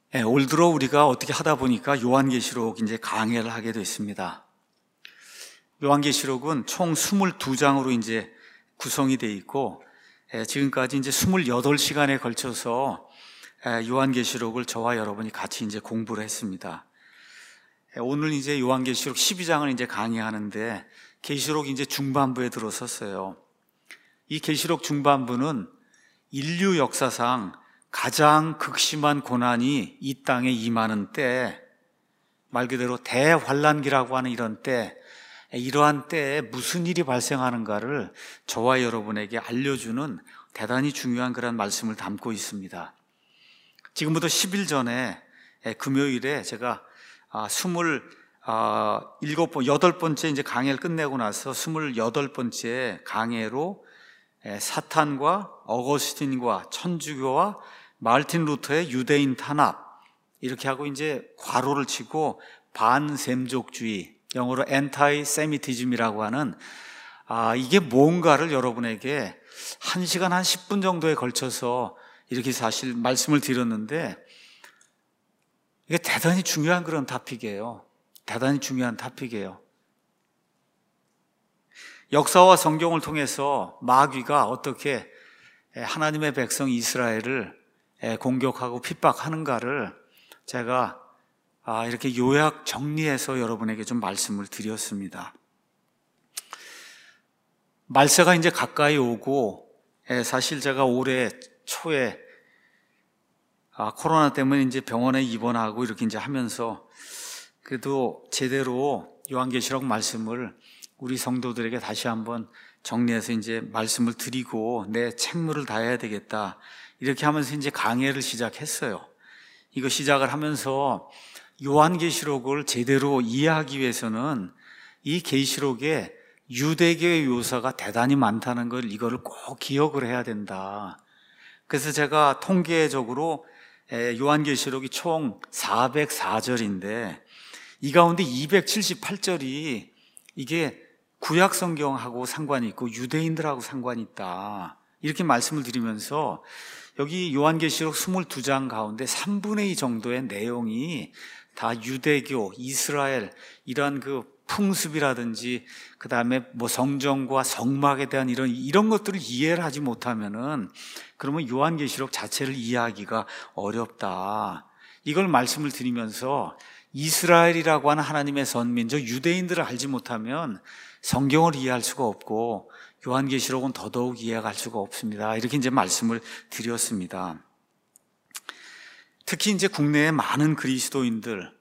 올 들어 우리가 어떻게 하다 보니까 요한계시록 이제 강해를 하게 됐습니다. 요한계시록은 총 22장으로 이제 구성이 되어 있고, 지금까지 이제 28시간에 걸쳐서 요한계시록을 저와 여러분이 같이 이제 공부를 했습니다. 오늘 이제 요한계시록 12장을 이제 강의하는데, 계시록 이제 중반부에 들어섰어요. 이 계시록 중반부는 인류 역사상 가장 극심한 고난이 이 땅에 임하는 때, 말 그대로 대환란기라고 하는 이런 때, 이러한 때에 무슨 일이 발생하는가를 저와 여러분에게 알려주는 대단히 중요한 그런 말씀을 담고 있습니다. 지금부터 10일 전에 금요일에 제가 8번째 이제 강해를 끝내고 나서 28번째 강해로 사탄과 어거스틴과 천주교와 마르틴 루터의 유대인 탄압, 이렇게 하고 이제 괄호를 치고 반셈족주의, 영어로 anti-Semitism이라고 하는 이게 뭔가를 여러분에게 1시간 한 10분 정도에 걸쳐서 이렇게 사실 말씀을 드렸는데, 이게 대단히 중요한 그런 토픽이에요. 대단히 중요한 토픽이에요. 역사와 성경을 통해서 마귀가 어떻게 하나님의 백성 이스라엘을 공격하고 핍박하는가를 제가 이렇게 요약 정리해서 여러분에게 좀 말씀을 드렸습니다. 말세가 이제 가까이 오고, 사실 제가 올해 초에 코로나 때문에 이제 병원에 입원하고 이렇게 이제 하면서 그래도 제대로 요한계시록 말씀을 우리 성도들에게 다시 한번 정리해서 이제 말씀을 드리고 내 책무를 다해야 되겠다, 이렇게 하면서 이제 강해를 시작했어요. 이거 시작을 하면서 요한계시록을 제대로 이해하기 위해서는 이 계시록에 유대교의 묘사가 대단히 많다는 걸, 이거를 꼭 기억을 해야 된다. 그래서 제가 통계적으로 요한계시록이 총 404절인데 이 가운데 278절이 이게 구약 성경하고 상관이 있고 유대인들하고 상관이 있다, 이렇게 말씀을 드리면서 여기 요한계시록 22장 가운데 3분의 2 정도의 내용이 다 유대교, 이스라엘, 이러한 그 풍습이라든지 그 다음에 뭐 성전과 성막에 대한 이런 것들을 이해를 하지 못하면은 그러면 요한계시록 자체를 이해하기가 어렵다, 이걸 말씀을 드리면서 이스라엘이라고 하는 하나님의 선민족 유대인들을 알지 못하면 성경을 이해할 수가 없고 요한계시록은 더더욱 이해할 수가 없습니다, 이렇게 이제 말씀을 드렸습니다. 특히 이제 국내에 많은 그리스도인들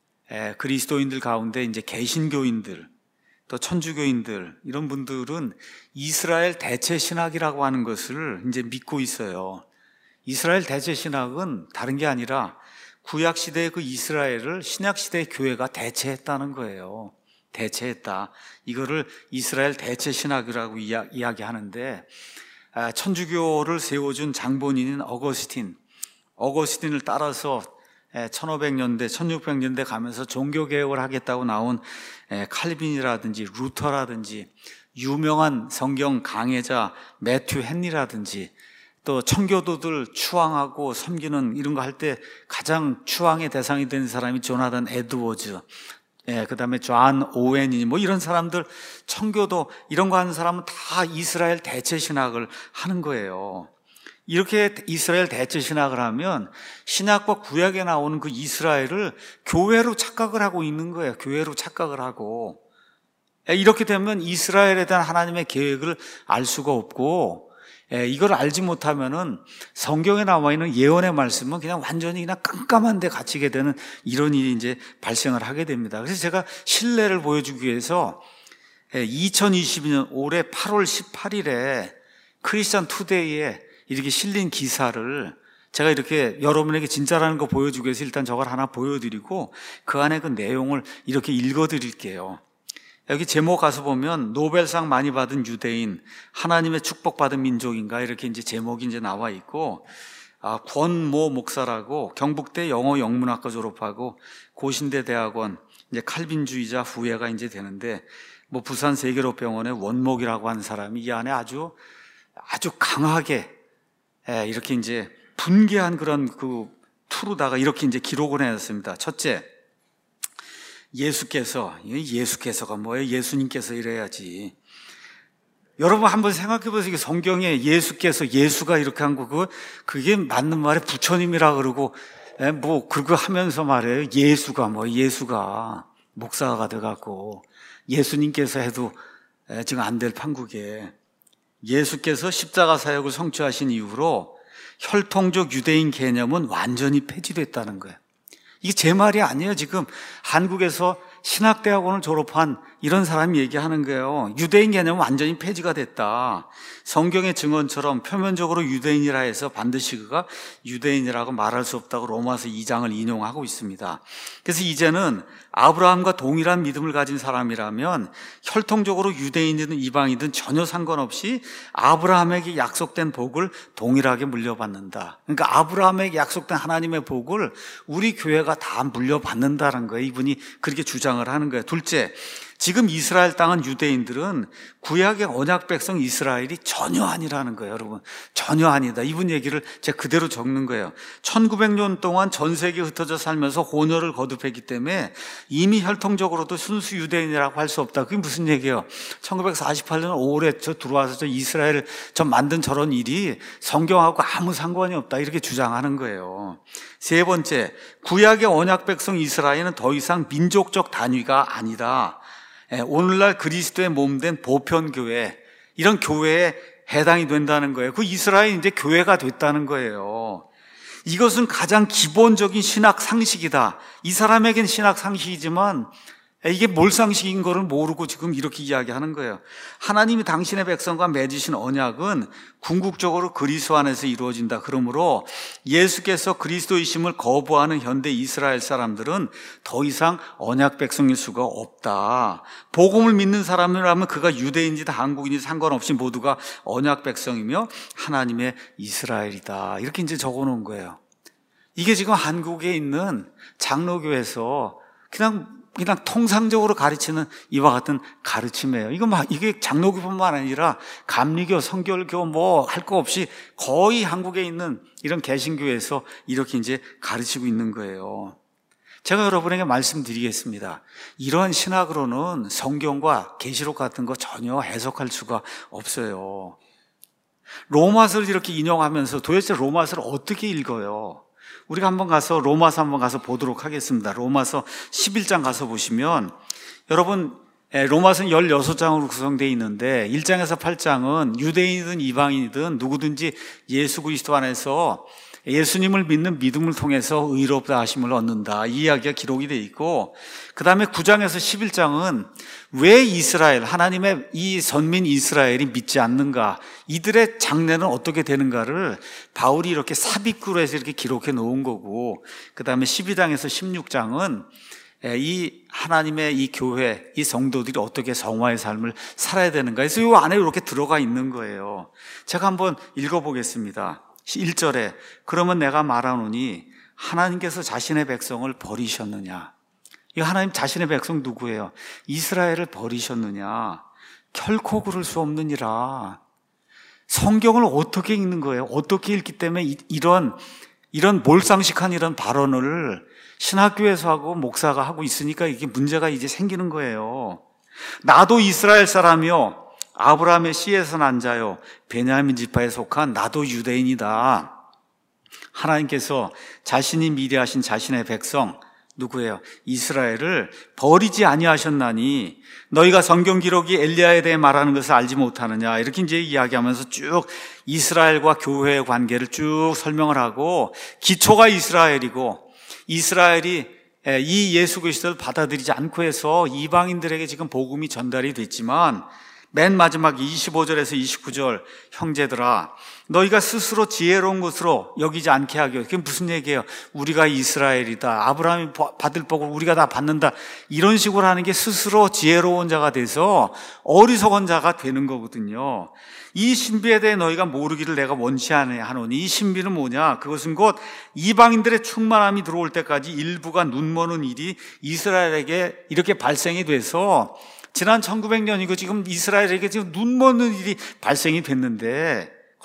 가운데 이제 개신교인들, 또 천주교인들, 이런 분들은 이스라엘 대체 신학이라고 하는 것을 이제 믿고 있어요. 이스라엘 대체 신학은 다른 게 아니라 구약 시대의 그 이스라엘을 신약 시대의 교회가 대체했다는 거예요. 대체했다. 이거를 이스라엘 대체 신학이라고 이야기하는데, 천주교를 세워준 장본인인 어거스틴을 따라서 1500년대, 1600년대 가면서 종교개혁을 하겠다고 나온 칼빈이라든지 루터라든지 유명한 성경 강해자 매튜 헨리라든지, 또 청교도들 추앙하고 섬기는 이런 거 할 때 가장 추앙의 대상이 된 사람이 조나단 에드워즈, 그 다음에 존 오웬이 뭐 이런 사람들, 청교도 이런 거 하는 사람은 다 이스라엘 대체 신학을 하는 거예요. 이렇게 이스라엘 대체 신학을 하면 신약과 구약에 나오는 그 이스라엘을 교회로 착각을 하고 있는 거예요. 교회로 착각을 하고, 이렇게 되면 이스라엘에 대한 하나님의 계획을 알 수가 없고, 이걸 알지 못하면은 성경에 나와 있는 예언의 말씀은 그냥 완전히 그냥 깜깜한 데 갇히게 되는 이런 일이 이제 발생을 하게 됩니다. 그래서 제가 신뢰를 보여주기 위해서 2022년 올해 8월 18일에 크리스천 투데이에 이렇게 실린 기사를 제가 이렇게 여러분에게 진짜라는 거 보여주기 위해서 일단 저걸 하나 보여드리고 그 안에 그 내용을 이렇게 읽어드릴게요. 여기 제목 가서 보면 노벨상 많이 받은 유대인, 하나님의 축복받은 민족인가, 이렇게 이제 제목이 이제 나와 있고, 권모 목사라고 경북대 영어 영문학과 졸업하고 고신대 대학원 이제 칼빈주의자 후예가 이제 되는데, 뭐 부산 세계로병원의 원목이라고 하는 사람이 이 안에 아주 강하게 이렇게 이제 분개한 그런 그 2로다가 이렇게 이제 기록을 해놨습니다. 첫째, 예수께서가 뭐예요? 예수님께서 이래야지. 여러분 한번 생각해 보세요. 성경에 예수가 이렇게 한 거, 그게 맞는 말에 부처님이라 그러고, 그거 하면서 말해요. 예수가 목사가 돼갖고, 예수님께서 해도 지금 안 될 판국에, 예수께서 십자가 사역을 성취하신 이후로 혈통적 유대인 개념은 완전히 폐지됐다는 거예요. 이게 제 말이 아니에요. 지금 한국에서 신학대학원을 졸업한 이런 사람이 얘기하는 거예요. 유대인 개념은 완전히 폐지가 됐다. 성경의 증언처럼 표면적으로 유대인이라 해서 반드시 그가 유대인이라고 말할 수 없다고 로마서 2장을 인용하고 있습니다. 그래서 이제는 아브라함과 동일한 믿음을 가진 사람이라면 혈통적으로 유대인이든 이방이든 전혀 상관없이 아브라함에게 약속된 복을 동일하게 물려받는다. 그러니까 아브라함에게 약속된 하나님의 복을 우리 교회가 다 물려받는다는 거예요. 이분이 그렇게 주장을 하는 거예요. 둘째, 지금 이스라엘 땅은 유대인들은 구약의 언약 백성 이스라엘이 전혀 아니라는 거예요. 여러분, 전혀 아니다. 이분 얘기를 제가 그대로 적는 거예요. 1900년 동안 전 세계에 흩어져 살면서 혼혈을 거듭했기 때문에 이미 혈통적으로도 순수 유대인이라고 할 수 없다. 그게 무슨 얘기예요? 1948년 5월에 저 들어와서 이스라엘을 만든 저런 일이 성경하고 아무 상관이 없다. 이렇게 주장하는 거예요. 세 번째, 구약의 언약 백성 이스라엘은 더 이상 민족적 단위가 아니다. 오늘날 그리스도의 몸된 보편교회, 이런 교회에 해당이 된다는 거예요. 그 이스라엘이 이제 교회가 됐다는 거예요. 이것은 가장 기본적인 신학 상식이다. 이 사람에겐 신학 상식이지만 이게 뭘 상식인 거를 모르고 지금 이렇게 이야기하는 거예요. 하나님이 당신의 백성과 맺으신 언약은 궁극적으로 그리스도 안에서 이루어진다. 그러므로 예수께서 그리스도이심을 거부하는 현대 이스라엘 사람들은 더 이상 언약 백성일 수가 없다. 복음을 믿는 사람이라면 그가 유대인이든 한국인이든 상관없이 모두가 언약 백성이며 하나님의 이스라엘이다. 이렇게 이제 적어놓은 거예요. 이게 지금 한국에 있는 장로교에서 그냥 통상적으로 가르치는 이와 같은 가르침이에요. 이게 장로교뿐만 아니라 감리교, 성결교 할 거 없이 거의 한국에 있는 이런 개신교에서 이렇게 이제 가르치고 있는 거예요. 제가 여러분에게 말씀드리겠습니다. 이러한 신학으로는 성경과 계시록 같은 거 전혀 해석할 수가 없어요. 로마서를 이렇게 인용하면서 도대체 로마서를 어떻게 읽어요? 우리가 로마서 한번 가서 보도록 하겠습니다. 로마서 11장 가서 보시면, 여러분, 로마서는 16장으로 구성되어 있는데 1장에서 8장은 유대인이든 이방인이든 누구든지 예수 그리스도 안에서 예수님을 믿는 믿음을 통해서 의롭다 하심을 얻는다, 이 이야기가 기록이 되어 있고, 그 다음에 9장에서 11장은 왜 이스라엘, 하나님의 이 선민 이스라엘이 믿지 않는가, 이들의 장래는 어떻게 되는가를 바울이 이렇게 삽입구로 해서 이렇게 기록해 놓은 거고, 그 다음에 12장에서 16장은 이 하나님의 이 교회, 이 성도들이 어떻게 성화의 삶을 살아야 되는가, 그래서 이 안에 이렇게 들어가 있는 거예요. 제가 한번 읽어보겠습니다. 1절에 그러면 내가 말하노니 하나님께서 자신의 백성을 버리셨느냐. 이 하나님 자신의 백성 누구예요? 이스라엘을 버리셨느냐. 결코 그럴 수 없느니라. 성경을 어떻게 읽는 거예요? 어떻게 읽기 때문에 이런 몰상식한 이런 발언을 신학교에서 하고 목사가 하고 있으니까 이게 문제가 이제 생기는 거예요. 나도 이스라엘 사람이요, 아브라함의 씨에서 난 자요, 베냐민 지파에 속한 나도 유대인이다. 하나님께서 자신이 미래하신 자신의 백성 누구예요? 이스라엘을 버리지 아니하셨나니 너희가 성경 기록이 엘리야에 대해 말하는 것을 알지 못하느냐, 이렇게 이제 이야기하면서 쭉 이스라엘과 교회의 관계를 쭉 설명을 하고, 기초가 이스라엘이고 이스라엘이 이 예수 그리스도를 받아들이지 않고 해서 이방인들에게 지금 복음이 전달이 됐지만, 맨 마지막 25절에서 29절, 형제들아 너희가 스스로 지혜로운 것으로 여기지 않게 하기. 그게 무슨 얘기예요? 우리가 이스라엘이다, 아브라함이 받을 복을 우리가 다 받는다, 이런 식으로 하는 게 스스로 지혜로운 자가 돼서 어리석은 자가 되는 거거든요. 이 신비에 대해 너희가 모르기를 내가 원치 아니하노니, 이 신비는 뭐냐? 그것은 곧 이방인들의 충만함이 들어올 때까지 일부가 눈머는 일이 이스라엘에게 이렇게 발생이 돼서 지난 1900년이고 지금 이스라엘에게 지금 눈먼는 일이 발생이 됐는데,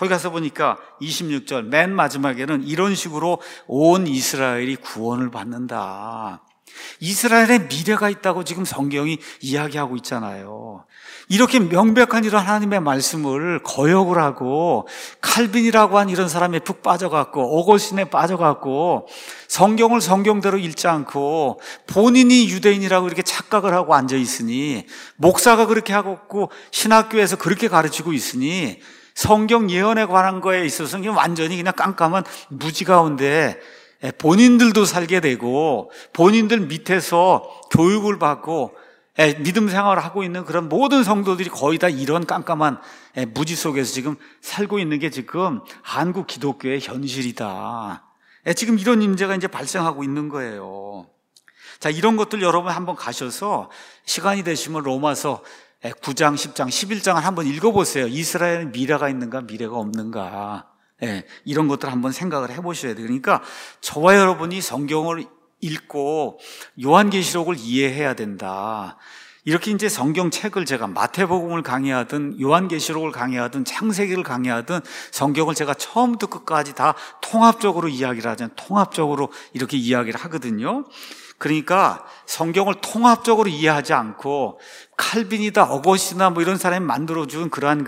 거기 가서 보니까 26절 맨 마지막에는 이런 식으로 온 이스라엘이 구원을 받는다. 이스라엘의 미래가 있다고 지금 성경이 이야기하고 있잖아요. 이렇게 명백한 이런 하나님의 말씀을 거역을 하고 칼빈이라고 한 이런 사람에 푹 빠져갖고 어거스틴에 빠져갖고 성경을 성경대로 읽지 않고 본인이 유대인이라고 이렇게 착각을 하고 앉아있으니, 목사가 그렇게 하고 신학교에서 그렇게 가르치고 있으니 성경 예언에 관한 거에 있어서는 완전히 그냥 깜깜한 무지 가운데 본인들도 살게 되고 본인들 밑에서 교육을 받고 믿음 생활을 하고 있는 그런 모든 성도들이 거의 다 이런 깜깜한 무지 속에서 지금 살고 있는 게 지금 한국 기독교의 현실이다. 지금 이런 문제가 이제 발생하고 있는 거예요. 자, 이런 것들 여러분 한번 가셔서 시간이 되시면 로마서 9장, 10장, 11장을 한번 읽어보세요. 이스라엘은 미래가 있는가 미래가 없는가, 이런 것들 한번 생각을 해보셔야 돼요. 그러니까 저와 여러분이 성경을 읽고 요한계시록을 이해해야 된다. 이렇게 이제 성경책을 제가 마태복음을 강의하든 요한계시록을 강의하든 창세기를 강의하든 성경을 제가 처음부터 끝까지 다 통합적으로 이야기를 하잖아요. 통합적으로 이렇게 이야기를 하거든요. 그러니까 성경을 통합적으로 이해하지 않고 칼빈이다 어거스티나 뭐 이런 사람이 만들어준 그러한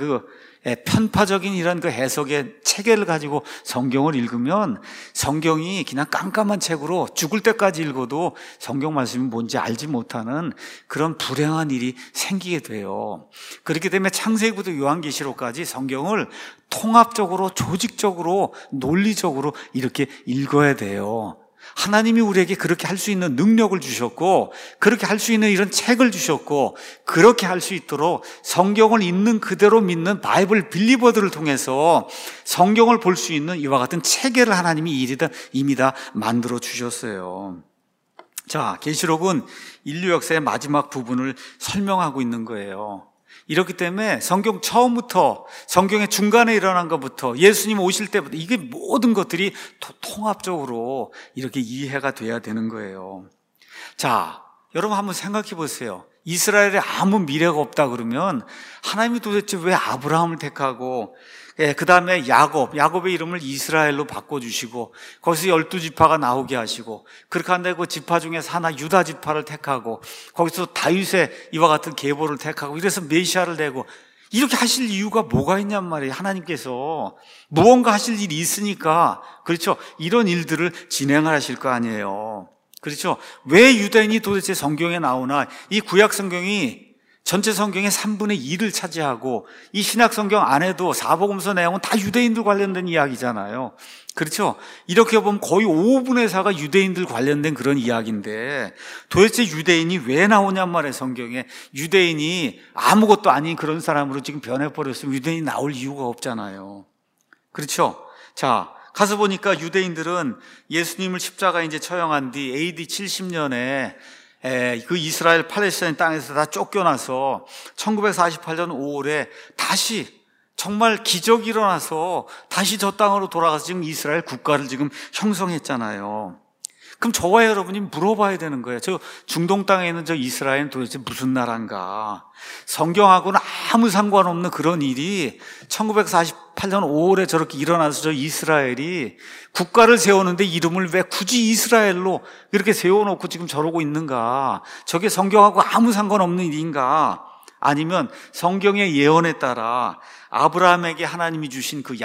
편파적인 이런 해석의 체계를 가지고 성경을 읽으면 성경이 그냥 깜깜한 책으로 죽을 때까지 읽어도 성경 말씀이 뭔지 알지 못하는 그런 불행한 일이 생기게 돼요. 그렇기 때문에 창세기부터 요한계시록까지 성경을 통합적으로, 조직적으로, 논리적으로 이렇게 읽어야 돼요. 하나님이 우리에게 그렇게 할 수 있는 능력을 주셨고, 그렇게 할 수 있는 이런 책을 주셨고, 그렇게 할 수 있도록 성경을 있는 그대로 믿는 바이블 빌리버들을 통해서 성경을 볼 수 있는 이와 같은 체계를 하나님이 이미 다 만들어 주셨어요. 자, 계시록은 인류 역사의 마지막 부분을 설명하고 있는 거예요. 이렇기 때문에 성경 처음부터, 성경의 중간에 일어난 것부터, 예수님 오실 때부터 이게 모든 것들이 통합적으로 이렇게 이해가 돼야 되는 거예요. 자, 여러분 한번 생각해 보세요. 이스라엘에 아무 미래가 없다 그러면 하나님이 도대체 왜 아브라함을 택하고 그 다음에 야곱의 이름을 이스라엘로 바꿔주시고 거기서 12지파가 나오게 하시고, 그렇게 한다고 그 지파 중에서 하나 유다 지파를 택하고 거기서 다윗의 이와 같은 계보를 택하고 이래서 메시아를 내고 이렇게 하실 이유가 뭐가 있냔 말이에요. 하나님께서 무언가 하실 일이 있으니까, 그렇죠, 이런 일들을 진행하실 거 아니에요. 그렇죠. 왜 유대인이 도대체 성경에 나오나? 이 구약 성경이 전체 성경의 3분의 2를 차지하고 이 신약 성경 안에도 사복음서 내용은 다 유대인들 관련된 이야기잖아요. 그렇죠? 이렇게 보면 거의 5분의 4가 유대인들 관련된 그런 이야기인데 도대체 유대인이 왜 나오냔 말이에요. 성경에 유대인이 아무것도 아닌 그런 사람으로 지금 변해버렸으면 유대인이 나올 이유가 없잖아요. 그렇죠? 자, 가서 보니까 유대인들은 예수님을 십자가에 이제 처형한 뒤 AD 70년에 그 이스라엘 팔레스타인 땅에서 다 쫓겨나서 1948년 5월에 다시 정말 기적이 일어나서 다시 저 땅으로 돌아가서 지금 이스라엘 국가를 지금 형성했잖아요. 그럼 저와 여러분이 물어봐야 되는 거예요. 저 중동 땅에 있는 저 이스라엘은 도대체 무슨 나라인가? 성경하고는 아무 상관없는 그런 일이 1948년 5월에 저렇게 일어나서 저 이스라엘이 국가를 세우는데 이름을 왜 굳이 이스라엘로 이렇게 세워놓고 지금 저러고 있는가? 저게 성경하고 아무 상관없는 일인가? 아니면 성경의 예언에 따라 아브라함에게 하나님이 주신 그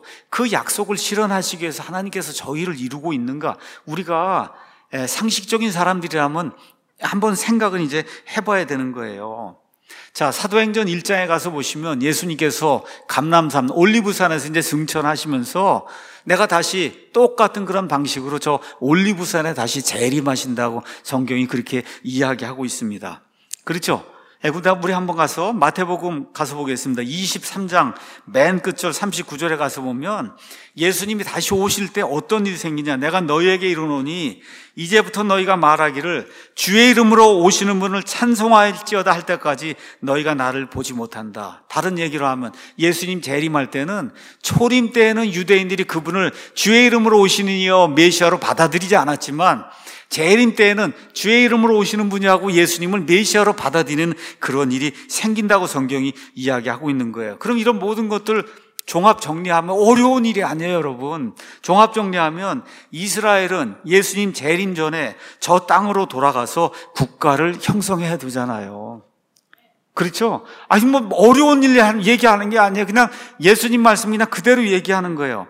약속을 실현하시기 위해서 하나님께서 저희를 이루고 있는가? 우리가 상식적인 사람들이라면 한번 생각은 이제 해봐야 되는 거예요. 자, 사도행전 1장에 가서 보시면 예수님께서 감람산 올리브산에서 이제 승천하시면서 내가 다시 똑같은 그런 방식으로 저 올리브산에 다시 재림하신다고 성경이 그렇게 이야기하고 있습니다. 그렇죠? 그다음 우리 한번 가서 마태복음 가서 보겠습니다. 23장 맨 끝절 39절에 가서 보면 예수님이 다시 오실 때 어떤 일이 생기냐? 내가 너희에게 이르노니 이제부터 너희가 말하기를 주의 이름으로 오시는 분을 찬송할지어다 할 때까지 너희가 나를 보지 못한다. 다른 얘기로 하면 예수님 재림할 때는, 초림 때에는 유대인들이 그분을 주의 이름으로 오시는 이여 메시아로 받아들이지 않았지만 재림 때에는 주의 이름으로 오시는 분이하고 예수님을 메시아로 받아들이는 그런 일이 생긴다고 성경이 이야기하고 있는 거예요. 그럼 이런 모든 것들 종합 정리하면 어려운 일이 아니에요, 여러분. 종합 정리하면 이스라엘은 예수님 재림 전에 저 땅으로 돌아가서 국가를 형성해야 되잖아요. 그렇죠? 아니, 뭐, 어려운 일 얘기하는 게 아니에요. 그냥 예수님 말씀 그냥 그대로 얘기하는 거예요.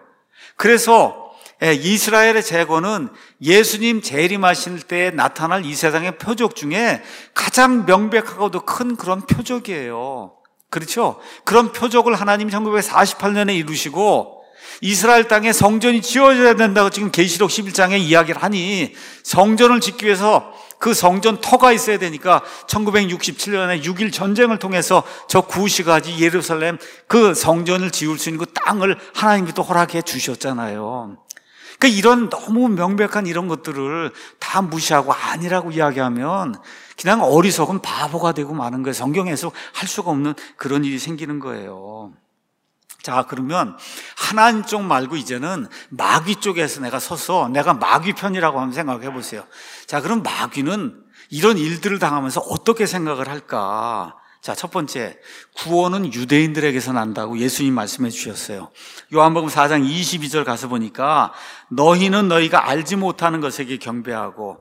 그래서 이스라엘의 재건은 예수님 재림하실 때 나타날 이 세상의 표적 중에 가장 명백하고도 큰 그런 표적이에요. 그렇죠? 그런 표적을 하나님 1948년에 이루시고 이스라엘 땅에 성전이 지어져야 된다고 지금 계시록 11장에 이야기를 하니 성전을 짓기 위해서 그 성전 터가 있어야 되니까 1967년에 6.1 전쟁을 통해서 저 구시가지 예루살렘 그 성전을 지을 수 있는 그 땅을 하나님이 또 허락해 주셨잖아요. 그러니까 이런 너무 명백한 이런 것들을 다 무시하고 아니라고 이야기하면 그냥 어리석은 바보가 되고 마는 거예요. 성경 해석할 수가 없는 그런 일이 생기는 거예요. 자, 그러면 하나님 쪽 말고 이제는 마귀 쪽에서 내가 서서 내가 마귀 편이라고 한번 생각해 보세요. 자, 그럼 마귀는 이런 일들을 당하면서 어떻게 생각을 할까? 자, 첫 번째, 구원은 유대인들에게서 난다고 예수님 말씀해 주셨어요. 요한복음 4장 22절 가서 보니까 너희는 너희가 알지 못하는 것에게 경배하고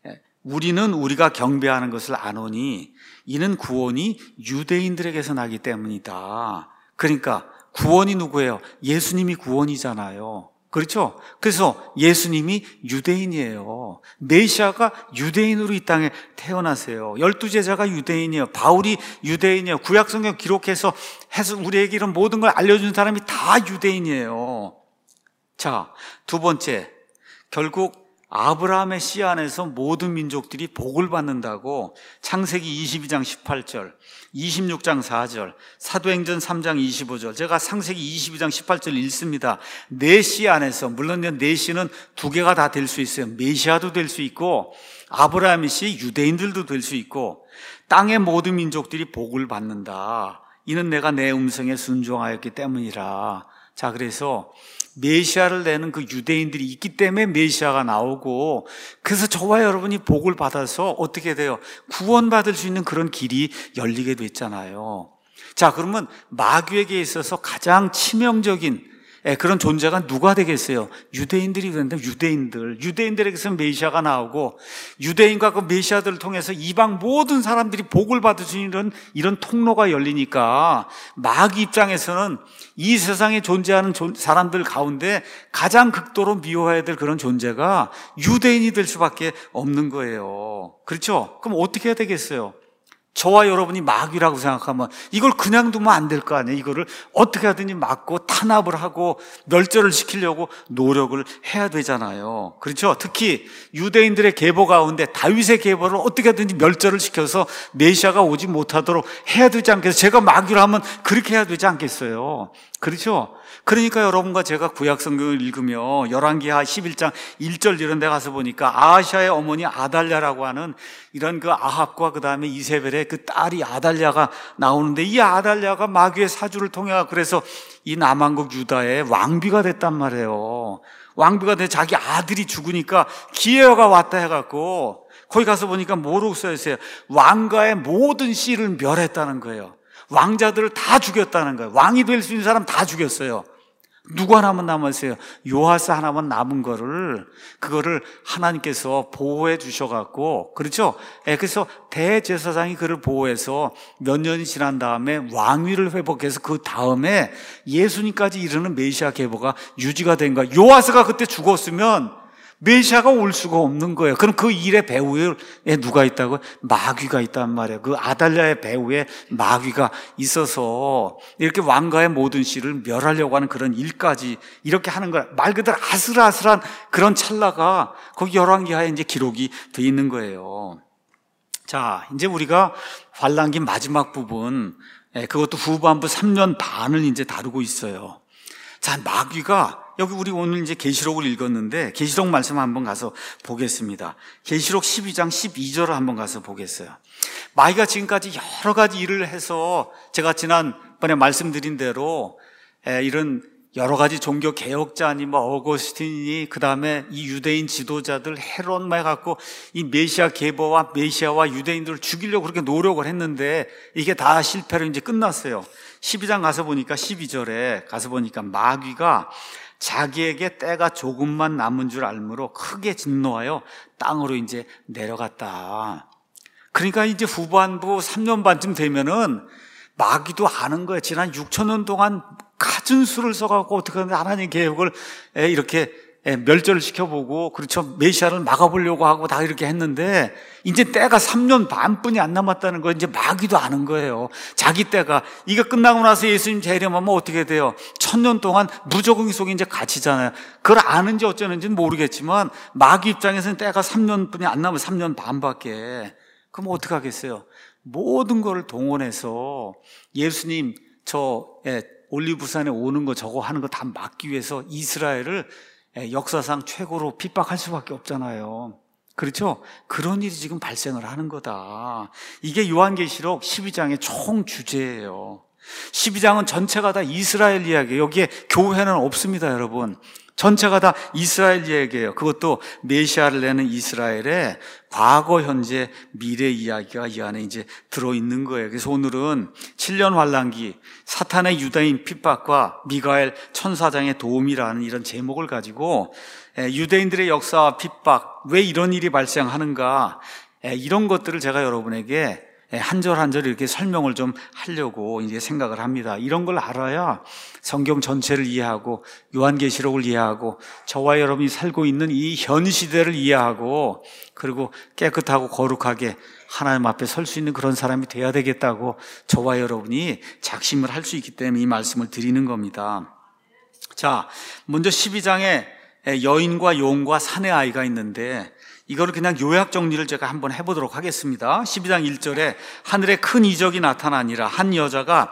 우리는 우리가 경배하는 것을 아노니 이는 구원이 유대인들에게서 나기 때문이다. 그러니까 구원이 누구예요? 예수님이 구원이잖아요. 그렇죠? 그래서 예수님이 유대인이에요. 메시아가 유대인으로 이 땅에 태어나세요. 12제자가 유대인이에요. 바울이 유대인이에요. 구약성경 기록해서 우리에게 이런 모든 걸 알려준 사람이 다 유대인이에요. 자, 두 번째, 결국 아브라함의 씨 안에서 모든 민족들이 복을 받는다고 창세기 22장 18절, 26장 4절, 사도행전 3장 25절, 제가 창세기 22장 18절 읽습니다. 내 씨 안에서, 물론 내 씨는 두 개가 다 될 수 있어요. 메시아도 될 수 있고 아브라함의 씨 유대인들도 될 수 있고 땅의 모든 민족들이 복을 받는다. 이는 내가 내 음성에 순종하였기 때문이라. 자, 그래서 메시아를 내는 그 유대인들이 있기 때문에 메시아가 나오고, 그래서 저와 여러분이 복을 받아서 어떻게 돼요? 구원받을 수 있는 그런 길이 열리게 됐잖아요. 자, 그러면 마귀에게 있어서 가장 치명적인 그런 존재가 누가 되겠어요? 유대인들이 그런데 유대인들에게서 메시아가 나오고 유대인과 그 메시아들을 통해서 이방 모든 사람들이 복을 받을 수 있는 이런 통로가 열리니까 마귀 입장에서는 이 세상에 존재하는 사람들 가운데 가장 극도로 미워해야 될 그런 존재가 유대인이 될 수밖에 없는 거예요. 그렇죠? 그럼 어떻게 해야 되겠어요? 저와 여러분이 마귀라고 생각하면 이걸 그냥 두면 안 될 거 아니에요. 이거를 어떻게 하든지 막고 탄압을 하고 멸절을 시키려고 노력을 해야 되잖아요. 그렇죠? 특히 유대인들의 계보 가운데 다윗의 계보를 어떻게 하든지 멸절을 시켜서 메시아가 오지 못하도록 해야 되지 않겠어요? 제가 마귀로 하면 그렇게 해야 되지 않겠어요? 그렇죠? 그러니까 여러분과 제가 구약성경을 읽으며 열왕기하 11장 1절 이런 데 가서 보니까 아하시아의 어머니 아달랴라고 하는 이런 그 아합과 그 다음에 이세벨의 그 딸이 아달랴가 나오는데, 이 아달랴가 마귀의 사주를 통해 그래서 이 남한국 유다의 왕비가 됐단 말이에요. 왕비가 돼 자기 아들이 죽으니까 기회가 왔다 해갖고 거기 가서 보니까 뭐라고 써있어요? 왕가의 모든 씨를 멸했다는 거예요. 왕자들을 다 죽였다는 거예요. 왕이 될 수 있는 사람 다 죽였어요. 누구 하나만 남았어요? 요아스 하나만 남은 그거를 하나님께서 보호해 주셔갖고, 그렇죠? 그래서 대제사장이 그를 보호해서 몇 년이 지난 다음에 왕위를 회복해서 그 다음에 예수님까지 이르는 메시아 계보가 유지가 된 거예요. 요아스가 그때 죽었으면 메시아가 올 수가 없는 거예요. 그럼 그 일의 배후에 누가 있다고요? 마귀가 있단 말이에요. 그 아달랴의 배후에 마귀가 있어서 이렇게 왕가의 모든 씨를 멸하려고 하는 그런 일까지 이렇게 하는 거야. 말 그대로 아슬아슬한 그런 찰나가 거기 열왕기하에 이제 기록이 돼 있는 거예요. 자, 이제 우리가 환란기 마지막 부분, 그것도 후반부 3년 반을 이제 다루고 있어요. 자, 마귀가 여기 우리 오늘 이제 계시록을 읽었는데 계시록 말씀 한번 가서 보겠습니다. 계시록 12장 12절을 한번 가서 보겠어요. 마귀가 지금까지 여러 가지 일을 해서 제가 지난번에 말씀드린 대로 이런 여러 가지 종교 개혁자니 어거스틴이 그다음에 이 유대인 지도자들 헤롯 해갖고 이 메시아 계보와 메시아와 유대인들을 죽이려고 그렇게 노력을 했는데 이게 다 실패로 이제 끝났어요. 12장 가서 보니까 12절에 가서 보니까 마귀가 자기에게 때가 조금만 남은 줄 알므로 크게 진노하여 땅으로 이제 내려갔다. 그러니까 이제 후반부 3년 반쯤 되면은 마귀도 아는 거예요. 지난 6천년 동안 갖은 수를 써갖고 어떻게 하나님 계획을 이렇게 멸절을 시켜보고, 그렇죠, 메시아를 막아보려고 하고 다 이렇게 했는데 이제 때가 3년 반뿐이 안 남았다는 거 이제 마귀도 아는 거예요. 자기 때가, 이거 끝나고 나서 예수님 재림하면 어떻게 돼요? 1000년 동안 무적응 속에 이제 갇히잖아요. 그걸 아는지 어쩌는지는 모르겠지만 마귀 입장에서는 때가 3년뿐이 안 남은 3년 반밖에. 그럼 어떻게 하겠어요? 모든 걸 동원해서 예수님 올리브산에 오는 거 저거 하는 거 다 막기 위해서 이스라엘을 역사상 최고로 핍박할 수밖에 없잖아요. 그렇죠? 그런 일이 지금 발생을 하는 거다. 이게 요한계시록 12장의 총 주제예요. 12장은 전체가 다 이스라엘 이야기예요. 여기에 교회는 없습니다, 여러분. 전체가 다 이스라엘 이야기예요. 그것도 메시아를 내는 이스라엘의 과거, 현재, 미래 이야기가 이 안에 이제 들어있는 거예요. 그래서 오늘은 7년 환란기, 사탄의 유대인 핍박과 미가엘 천사장의 도움이라는 이런 제목을 가지고 유대인들의 역사와 핍박, 왜 이런 일이 발생하는가, 이런 것들을 제가 여러분에게 한 절 한 절 이렇게 설명을 좀 하려고 이제 생각을 합니다. 이런 걸 알아야 성경 전체를 이해하고 요한계시록을 이해하고 저와 여러분이 살고 있는 이 현 시대를 이해하고, 그리고 깨끗하고 거룩하게 하나님 앞에 설 수 있는 그런 사람이 돼야 되겠다고 저와 여러분이 작심을 할 수 있기 때문에 이 말씀을 드리는 겁니다. 자, 먼저 12장에 여인과 용과 사내 아이가 있는데 이거를 그냥 요약 정리를 제가 한번 해보도록 하겠습니다. 12장 1절에 하늘에 큰 이적이 나타나니라. 한 여자가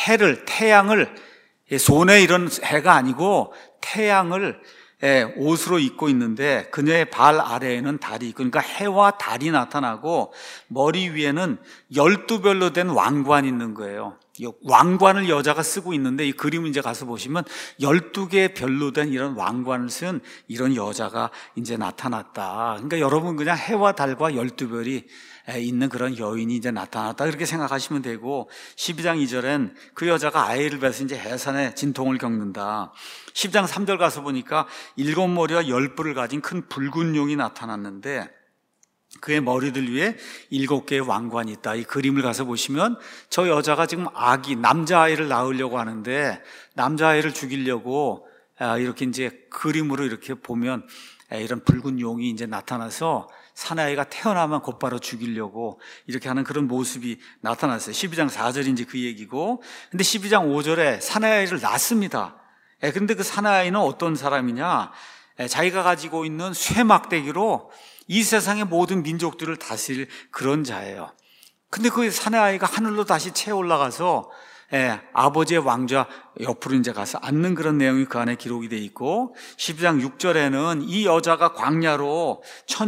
태양을, 손에 이런 해가 아니고 태양을 옷으로 입고 있는데 그녀의 발 아래에는 달이 있고, 그러니까 해와 달이 나타나고 머리 위에는 12별로 된 왕관이 있는 거예요. 왕관을 여자가 쓰고 있는데 이 그림을 이제 가서 보시면 12개의 별로 된 이런 왕관을 쓴 이런 여자가 이제 나타났다. 그러니까 여러분 그냥 해와 달과 12별이 있는 그런 여인이 이제 나타났다, 그렇게 생각하시면 되고, 12장 2절엔 그 여자가 아이를 뵈서 이제 해산의 진통을 겪는다. 10장 3절 가서 보니까 7머리와 10뿔을 가진 큰 붉은 용이 나타났는데 그의 머리들 위에 7개의 왕관이 있다. 이 그림을 가서 보시면 저 여자가 지금 남자아이를 낳으려고 하는데 남자아이를 죽이려고 이렇게 이제 그림으로 이렇게 보면 이런 붉은 용이 이제 나타나서 사내아이가 태어나면 곧바로 죽이려고 이렇게 하는 그런 모습이 나타났어요. 12장 4절이 이제 그 얘기고, 근데 12장 5절에 사내아이를 낳습니다. 근데 그 사내아이는 어떤 사람이냐? 자기가 가지고 있는 쇠막대기로 이 세상의 모든 민족들을 다스릴 그런 자예요. 근데 그 사내아이가 하늘로 다시 채 올라가서 아버지의 왕좌 옆으로 이제 가서 앉는 그런 내용이 그 안에 기록이 돼 있고, 12장 6절에는 이 여자가 광야로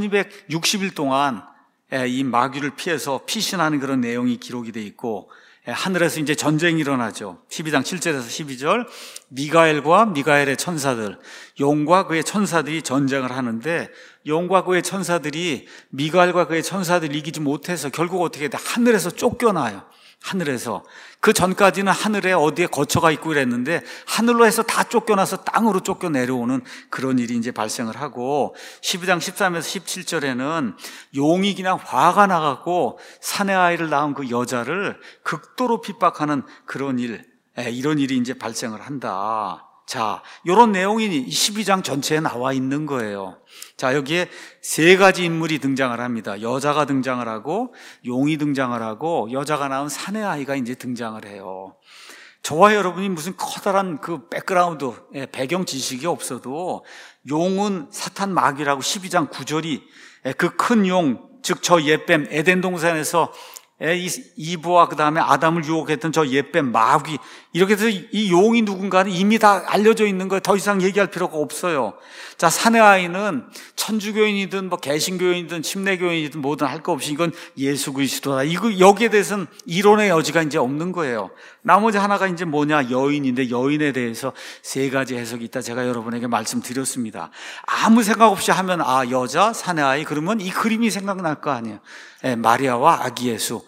1260일 동안 이 마귀를 피해서 피신하는 그런 내용이 기록이 돼 있고, 하늘에서 이제 전쟁이 일어나죠. 12장 7절에서 12절, 미가엘과 미가엘의 천사들, 용과 그의 천사들이 전쟁을 하는데 용과 그의 천사들이 미가엘과 그의 천사들을 이기지 못해서 결국 어떻게 돼? 하늘에서 쫓겨나요. 하늘에서. 그 전까지는 하늘에 어디에 거처가 있고 이랬는데 하늘로 해서 다 쫓겨나서 땅으로 쫓겨 내려오는 그런 일이 이제 발생을 하고, 12장 13에서 17절에는 용이 그냥 화가 나갖고 사내아이를 낳은 그 여자를 극도로 핍박하는 그런 일, 이런 일이 이제 발생을 한다. 자, 이런 내용이 12장 전체에 나와 있는 거예요. 자, 여기에 세 가지 인물이 등장을 합니다. 여자가 등장을 하고, 용이 등장을 하고, 여자가 낳은 사내아이가 이제 등장을 해요. 저와 여러분이 무슨 커다란 그 백그라운드, 배경 지식이 없어도 용은 사탄 마귀라고 12장 9절이 그 큰 용, 즉 저 옛뱀, 에덴 동산에서 이브와 그 다음에 아담을 유혹했던 저 옛뱀 마귀, 이렇게 해서 이 용이 누군가는 이미 다 알려져 있는 거예요. 더 이상 얘기할 필요가 없어요. 자, 사내아이는 천주교인이든 뭐 개신교인이든 침례교인이든 뭐든 할 거 없이 이건 예수 그리스도다. 이거 여기에 대해서는 이론의 여지가 이제 없는 거예요. 나머지 하나가 이제 뭐냐? 여인인데 여인에 대해서 세 가지 해석이 있다. 제가 여러분에게 말씀드렸습니다. 아무 생각 없이 하면 여자, 사내아이, 그러면 이 그림이 생각날 거 아니에요. 마리아와 아기 예수.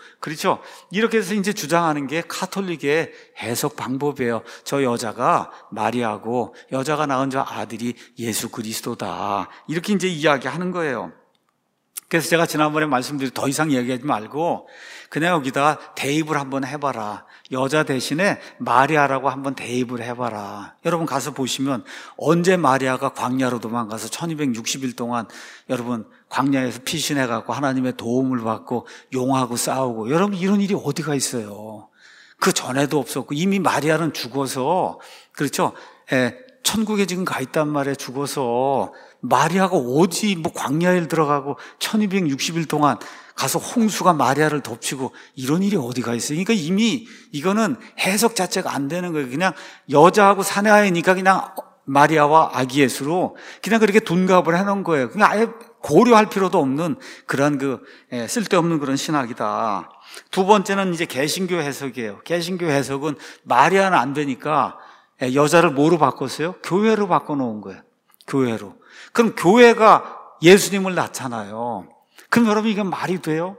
그렇죠? 이렇게 해서 이제 주장하는 게 가톨릭의 해석 방법이에요. 저 여자가 마리아고 여자가 낳은 저 아들이 예수 그리스도다. 이렇게 이제 이야기하는 거예요. 그래서 제가 지난번에 말씀드린 더 이상 얘기하지 말고 그냥 여기다 대입을 한번 해봐라. 여자 대신에 마리아라고 한번 대입을 해봐라. 여러분 가서 보시면 언제 마리아가 광야로 도망가서 1260일 동안 여러분 광야에서 피신해갖고 하나님의 도움을 받고 용하고 싸우고, 여러분 이런 일이 어디가 있어요? 그 전에도 없었고 이미 마리아는 죽어서, 그렇죠? 천국에 지금 가 있단 말이에요. 죽어서. 마리아가 어디 뭐 광야에 들어가고 1260일 동안 가서 홍수가 마리아를 덮치고 이런 일이 어디가 있어요? 그러니까 이미 이거는 해석 자체가 안 되는 거예요. 그냥 여자하고 사내아이니까 그냥 마리아와 아기 예수로 그냥 그렇게 둔갑을 해놓은 거예요. 그냥 아예 고려할 필요도 없는 그런 쓸데없는 그런 신학이다. 두 번째는 이제 개신교 해석이에요. 개신교 해석은 마리아는 안 되니까 여자를 뭐로 바꿨어요? 교회로 바꿔놓은 거예요. 교회로. 그럼 교회가 예수님을 낳잖아요. 그럼 여러분 이게 말이 돼요?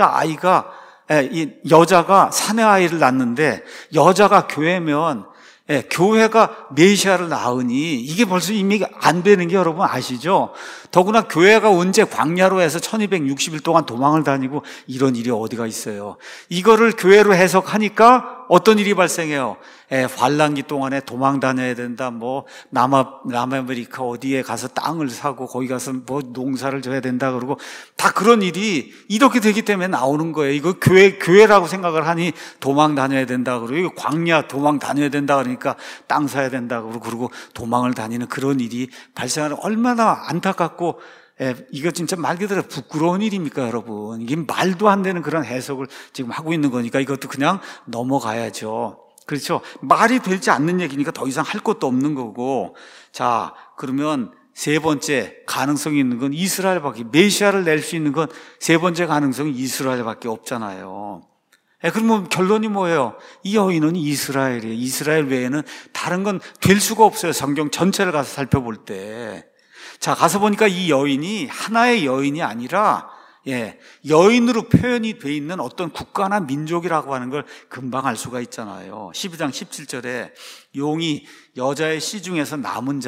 여자가 사내 아이를 낳는데 여자가 교회면 교회가 메시아를 낳으니 이게 벌써 이미 안 되는 게 여러분 아시죠? 더구나 교회가 언제 광야로 해서 1260일 동안 도망을 다니고 이런 일이 어디가 있어요? 이거를 교회로 해석하니까 어떤 일이 발생해요? 환란기 동안에 도망 다녀야 된다. 뭐 남아메리카 어디에 가서 땅을 사고 거기 가서 뭐 농사를 져야 된다. 그러고 다 그런 일이 이렇게 되기 때문에 나오는 거예요. 이거 교회라고 생각을 하니 도망 다녀야 된다. 그러고 이거 광야 도망 다녀야 된다. 그러니까 땅 사야 된다. 그러고 도망을 다니는 그런 일이 발생하는, 얼마나 안타깝고 이거 진짜 말 그대로 부끄러운 일입니까, 여러분? 이게 말도 안 되는 그런 해석을 지금 하고 있는 거니까 이것도 그냥 넘어가야죠. 그렇죠? 말이 되지 않는 얘기니까 더 이상 할 것도 없는 거고. 자, 그러면 세 번째 가능성이 있는 건 이스라엘밖에, 메시아를 낼 수 있는 건 세 번째 가능성이 이스라엘밖에 없잖아요. 그러면 결론이 뭐예요? 이 여인은 이스라엘이에요. 이스라엘 외에는 다른 건 될 수가 없어요. 성경 전체를 가서 살펴볼 때. 자, 가서 보니까 이 여인이 하나의 여인이 아니라 여인으로 표현이 돼 있는 어떤 국가나 민족이라고 하는 걸 금방 알 수가 있잖아요. 12장 17절에 용이 여자의 씨 중에서 남은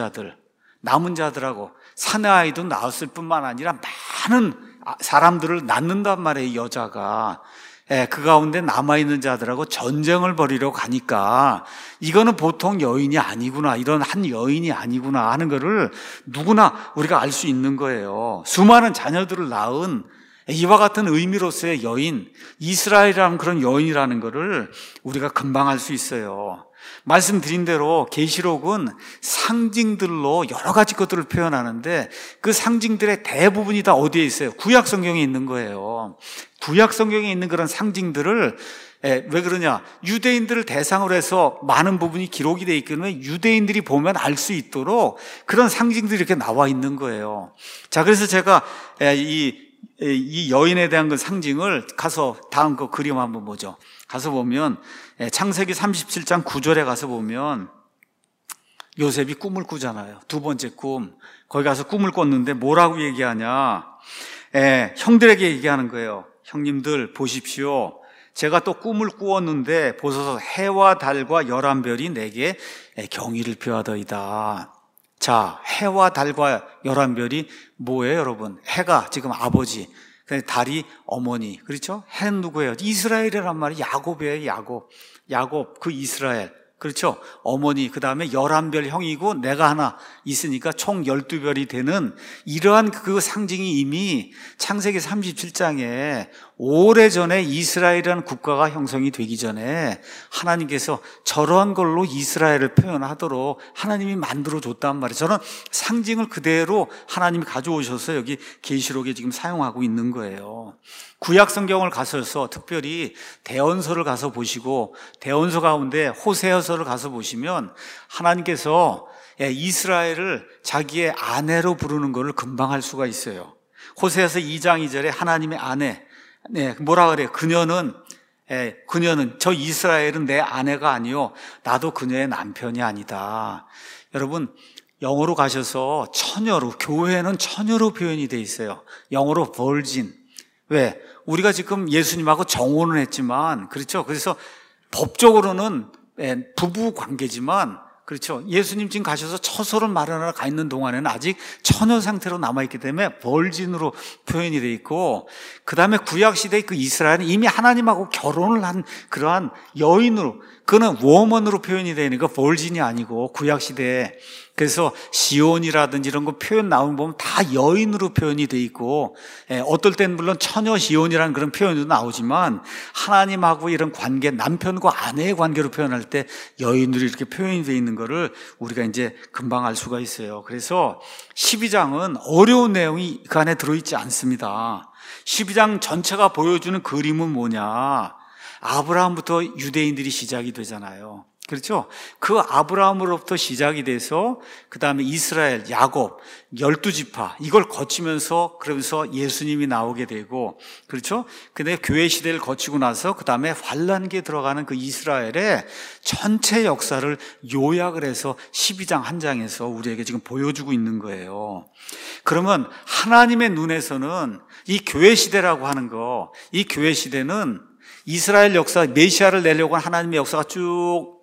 자들하고 사내 아이도 낳았을 뿐만 아니라 많은 사람들을 낳는단 말이에요. 여자가 그 가운데 남아있는 자들하고 전쟁을 벌이러 가니까 이거는 보통 여인이 아니구나, 이런 한 여인이 아니구나 하는 거를 누구나 우리가 알 수 있는 거예요. 수많은 자녀들을 낳은 이와 같은 의미로서의 여인, 이스라엘이라는 그런 여인이라는 거를 우리가 금방 알 수 있어요. 말씀드린 대로 계시록은 상징들로 여러 가지 것들을 표현하는데 그 상징들의 대부분이 다 어디에 있어요? 구약 성경에 있는 거예요. 구약 성경에 있는 그런 상징들을 왜 그러냐? 유대인들을 대상으로 해서 많은 부분이 기록이 되어 있기 때문에 유대인들이 보면 알 수 있도록 그런 상징들이 이렇게 나와 있는 거예요. 자, 그래서 제가 이 여인에 대한 그 상징을 가서 다음 거 그림 한번 보죠. 가서 보면 창세기 37장 9절에 가서 보면 요셉이 꿈을 꾸잖아요. 두 번째 꿈. 거기 가서 꿈을 꿨는데 뭐라고 얘기하냐? 형들에게 얘기하는 거예요. 형님들 보십시오. 제가 또 꿈을 꾸었는데 보소서 해와 달과 11별이 내게 경의를 표하더이다. 자, 해와 달과 11별이 뭐예요, 여러분? 해가 지금 아버지, 달이 어머니, 그렇죠? 해는 누구예요? 이스라엘이란 말이 야곱이에요. 야곱, 그 이스라엘, 그렇죠? 어머니, 그 다음에 11별 형이고 내가 하나 있으니까 총 12별이 되는 이러한 그 상징이 이미 창세기 37장에 오래전에 이스라엘이라는 국가가 형성이 되기 전에 하나님께서 저러한 걸로 이스라엘을 표현하도록 하나님이 만들어줬단 말이에요. 저는 상징을 그대로 하나님이 가져오셔서 여기 계시록에 지금 사용하고 있는 거예요. 구약 성경을 가셔서 특별히 대언서를 가서 보시고 대언서 가운데 호세아서를 가서 보시면 하나님께서 이스라엘을 자기의 아내로 부르는 것을 금방 알 수가 있어요. 호세아서 2장 2절에 하나님의 아내, 뭐라 그래요? 그녀는 저 이스라엘은 내 아내가 아니요 나도 그녀의 남편이 아니다. 여러분 영어로 가셔서 처녀로, 교회는 처녀로 표현이 돼 있어요. 영어로 virgin. 왜? 우리가 지금 예수님하고 정혼을 했지만, 그렇죠? 그래서 법적으로는 부부 관계지만, 그렇죠? 예수님 지금 가셔서 처소를 마련하러 가 있는 동안에는 아직 처녀 상태로 남아있기 때문에 벌진으로 표현이 돼 있고, 그 다음에 구약시대의 그 이스라엘은 이미 하나님하고 결혼을 한 그러한 여인으로, 그는 워먼으로 표현이 되니까 벌진이 아니고 구약시대에. 그래서 시온이라든지 이런 거 표현 나오면 보면 다 여인으로 표현이 돼 있고, 어떨 때는 물론 처녀 시온이라는 그런 표현도 나오지만 하나님하고 이런 관계, 남편과 아내의 관계로 표현할 때 여인으로 이렇게 표현이 돼 있는 거를 우리가 이제 금방 알 수가 있어요. 그래서 12장은 어려운 내용이 그 안에 들어있지 않습니다. 12장 전체가 보여주는 그림은 뭐냐? 아브라함부터 유대인들이 시작이 되잖아요. 그렇죠? 그 아브라함으로부터 시작이 돼서 그 다음에 이스라엘, 야곱, 12지파 이걸 거치면서 그러면서 예수님이 나오게 되고, 그렇죠? 근데 교회 시대를 거치고 나서 그 다음에 환란기에 들어가는 그 이스라엘의 전체 역사를 요약을 해서 12장 한 장에서 우리에게 지금 보여주고 있는 거예요. 그러면 하나님의 눈에서는 이 교회 시대라고 하는 거, 이 교회 시대는 이스라엘 역사, 메시아를 내려고 한 하나님의 역사가 쭉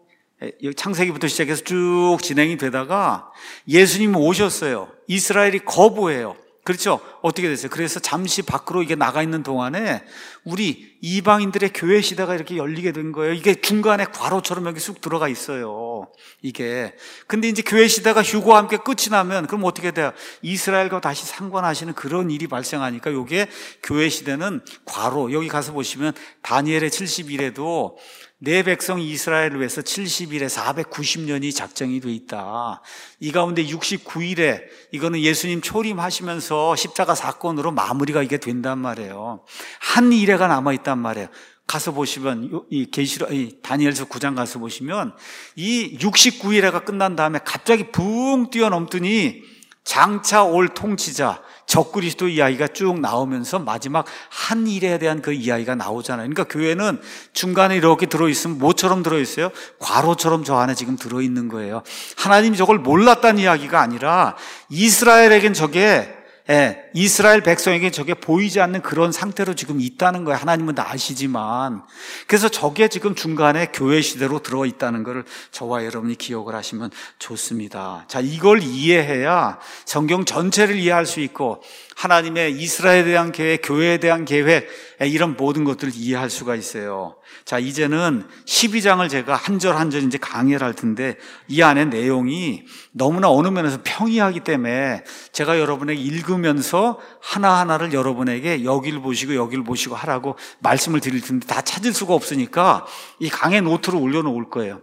창세기부터 시작해서 쭉 진행이 되다가 예수님이 오셨어요. 이스라엘이 거부해요. 그렇죠? 어떻게 됐어요? 그래서 잠시 밖으로 이게 나가 있는 동안에 우리 이방인들의 교회 시대가 이렇게 열리게 된 거예요. 이게 중간에 괄호처럼 여기 쑥 들어가 있어요. 이게. 근데 이제 교회 시대가 휴거와 함께 끝이 나면 그럼 어떻게 돼요? 이스라엘과 다시 상관하시는 그런 일이 발생하니까 요게 교회 시대는 괄호. 여기 가서 보시면 다니엘의 70일에도 내 백성 이스라엘을 위해서 70일에 490년이 작정이 돼 있다. 이 가운데 69일에 이거는 예수님 초림하시면서 십자가 사건으로 마무리가 이게 된단 말이에요. 한 일회가 남아 있단 말이에요. 가서 보시면 이 다니엘서 9장 가서 보시면 이 69일회가 끝난 다음에 갑자기 붕 뛰어넘더니 장차 올 통치자 적그리스도 이야기가 쭉 나오면서 마지막 한 일에 대한 그 이야기가 나오잖아요. 그러니까 교회는 중간에 이렇게 들어있으면 뭐처럼 들어있어요? 괄호처럼 저 안에 지금 들어있는 거예요. 하나님이 저걸 몰랐다는 이야기가 아니라 이스라엘에겐 저게, 이스라엘 백성에게 저게 보이지 않는 그런 상태로 지금 있다는 거예요. 하나님은 다 아시지만. 그래서 저게 지금 중간에 교회 시대로 들어있다는 것을 저와 여러분이 기억을 하시면 좋습니다. 자, 이걸 이해해야 성경 전체를 이해할 수 있고 하나님의 이스라엘에 대한 계획, 교회에 대한 계획, 이런 모든 것들을 이해할 수가 있어요. 자, 이제는 12장을 제가 한 절 한 절 이제 강의를 할 텐데 이 안에 내용이 너무나 어느 면에서 평이하기 때문에 제가 여러분에게 읽으면서 하나하나를 여러분에게 여기를 보시고 하라고 말씀을 드릴 텐데 다 찾을 수가 없으니까 이 강의 노트를 올려놓을 거예요.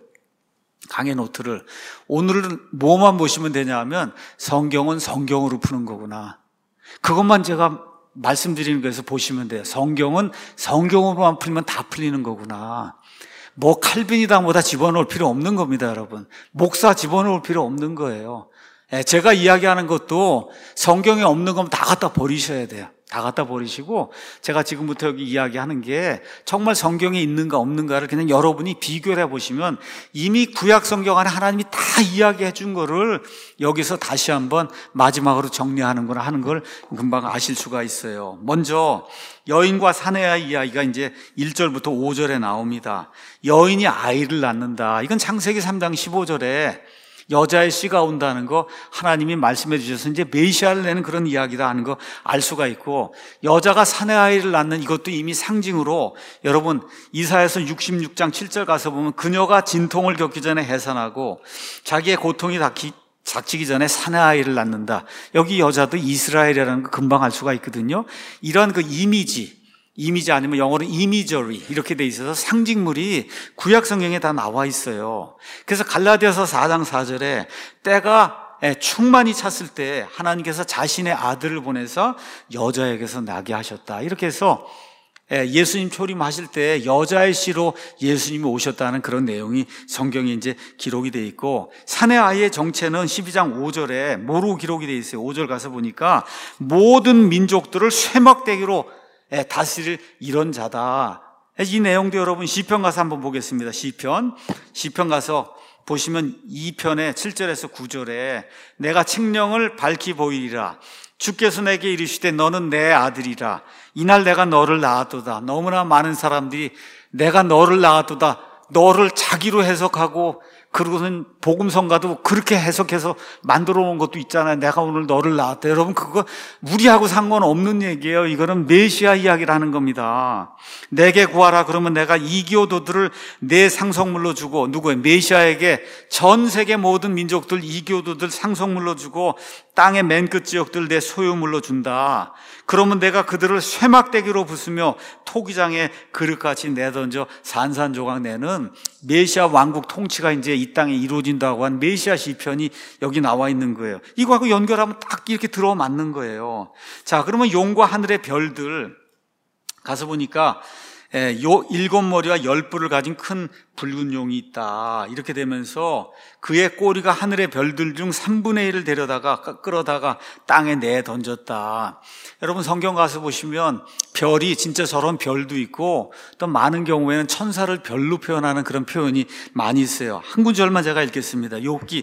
강의 노트를. 오늘은 뭐만 보시면 되냐 하면 성경은 성경으로 푸는 거구나. 그것만 제가 말씀드리는 거에서 보시면 돼요. 성경은 성경으로만 풀면 다 풀리는 거구나. 뭐 칼빈이다 집어넣을 필요 없는 겁니다, 여러분. 목사 집어넣을 필요 없는 거예요. 제가 이야기하는 것도 성경에 없는 거면 다 갖다 버리셔야 돼요. 다 갖다 버리시고 제가 지금부터 여기 이야기하는 게 정말 성경에 있는가 없는가를 그냥 여러분이 비교를 해보시면 이미 구약 성경 안에 하나님이 다 이야기해 준 거를 여기서 다시 한번 마지막으로 정리하는구나 하는 걸 금방 아실 수가 있어요. 먼저 여인과 사내의 이야기가 이제 1절부터 5절에 나옵니다. 여인이 아이를 낳는다. 이건 창세기 3장 15절에 여자의 씨가 온다는 거 하나님이 말씀해 주셔서 이제 메시아를 내는 그런 이야기다 하는 거 알 수가 있고, 여자가 사내 아이를 낳는 이것도 이미 상징으로 여러분 이사야서 66장 7절 가서 보면 그녀가 진통을 겪기 전에 해산하고 자기의 고통이 닥치기 전에 사내 아이를 낳는다. 여기 여자도 이스라엘이라는 거 금방 알 수가 있거든요. 이런 그 이미지 아니면 영어로 이미저리 이렇게 돼 있어서 상징물이 구약 성경에 다 나와 있어요. 그래서 갈라디아서 4장 4절에 때가 충만히 찼을 때 하나님께서 자신의 아들을 보내서 여자에게서 나게 하셨다. 이렇게 해서 예수님 초림하실 때 여자의 씨로 예수님이 오셨다는 그런 내용이 성경에 이제 기록이 돼 있고, 사내 아이의 정체는 12장 5절에 뭐로 기록이 돼 있어요? 5절 가서 보니까 모든 민족들을 쇠막대기로 다스릴 이런 자다. 이 내용도 여러분 시편 가서 한번 보겠습니다. 시편 가서 보시면 2편의 7절에서 9절에 내가 책령을 밝히 보이리라. 주께서 내게 이르시되 너는 내 아들이라. 이날 내가 너를 낳았도다. 너무나 많은 사람들이 내가 너를 낳았도다, 너를 자기로 해석하고, 그러고는 복음성가도 그렇게 해석해서 만들어 놓은 것도 있잖아요. 내가 오늘 너를 낳았다. 여러분, 그거 우리하고 상관없는 얘기예요. 이거는 메시아 이야기라는 겁니다. 내게 구하라 그러면 내가 이교도들을 내 상속물로 주고, 누구예요? 메시아에게 전 세계 모든 민족들 이교도들 상속물로 주고, 땅의 맨 끝 지역들 내 소유물로 준다. 그러면 내가 그들을 쇠막대기로 부수며 토기장에 그릇같이 내던져 산산조각 내는 메시아 왕국 통치가 이제 이 땅에 이루어진다고 한 메시아 시편이 여기 나와 있는 거예요. 이거하고 연결하면 딱 이렇게 들어맞는 거예요. 자, 그러면 용과 하늘의 별들 가서 보니까 요 7머리와 10뿔을 가진 큰 붉은 용이 있다. 이렇게 되면서 그의 꼬리가 하늘의 별들 중 3분의 1을 데려다가 끌어다가 땅에 내던졌다. 여러분, 성경 가서 보시면 별이 진짜 저런 별도 있고, 또 많은 경우에는 천사를 별로 표현하는 그런 표현이 많이 있어요. 한 구절만 제가 읽겠습니다. 욥기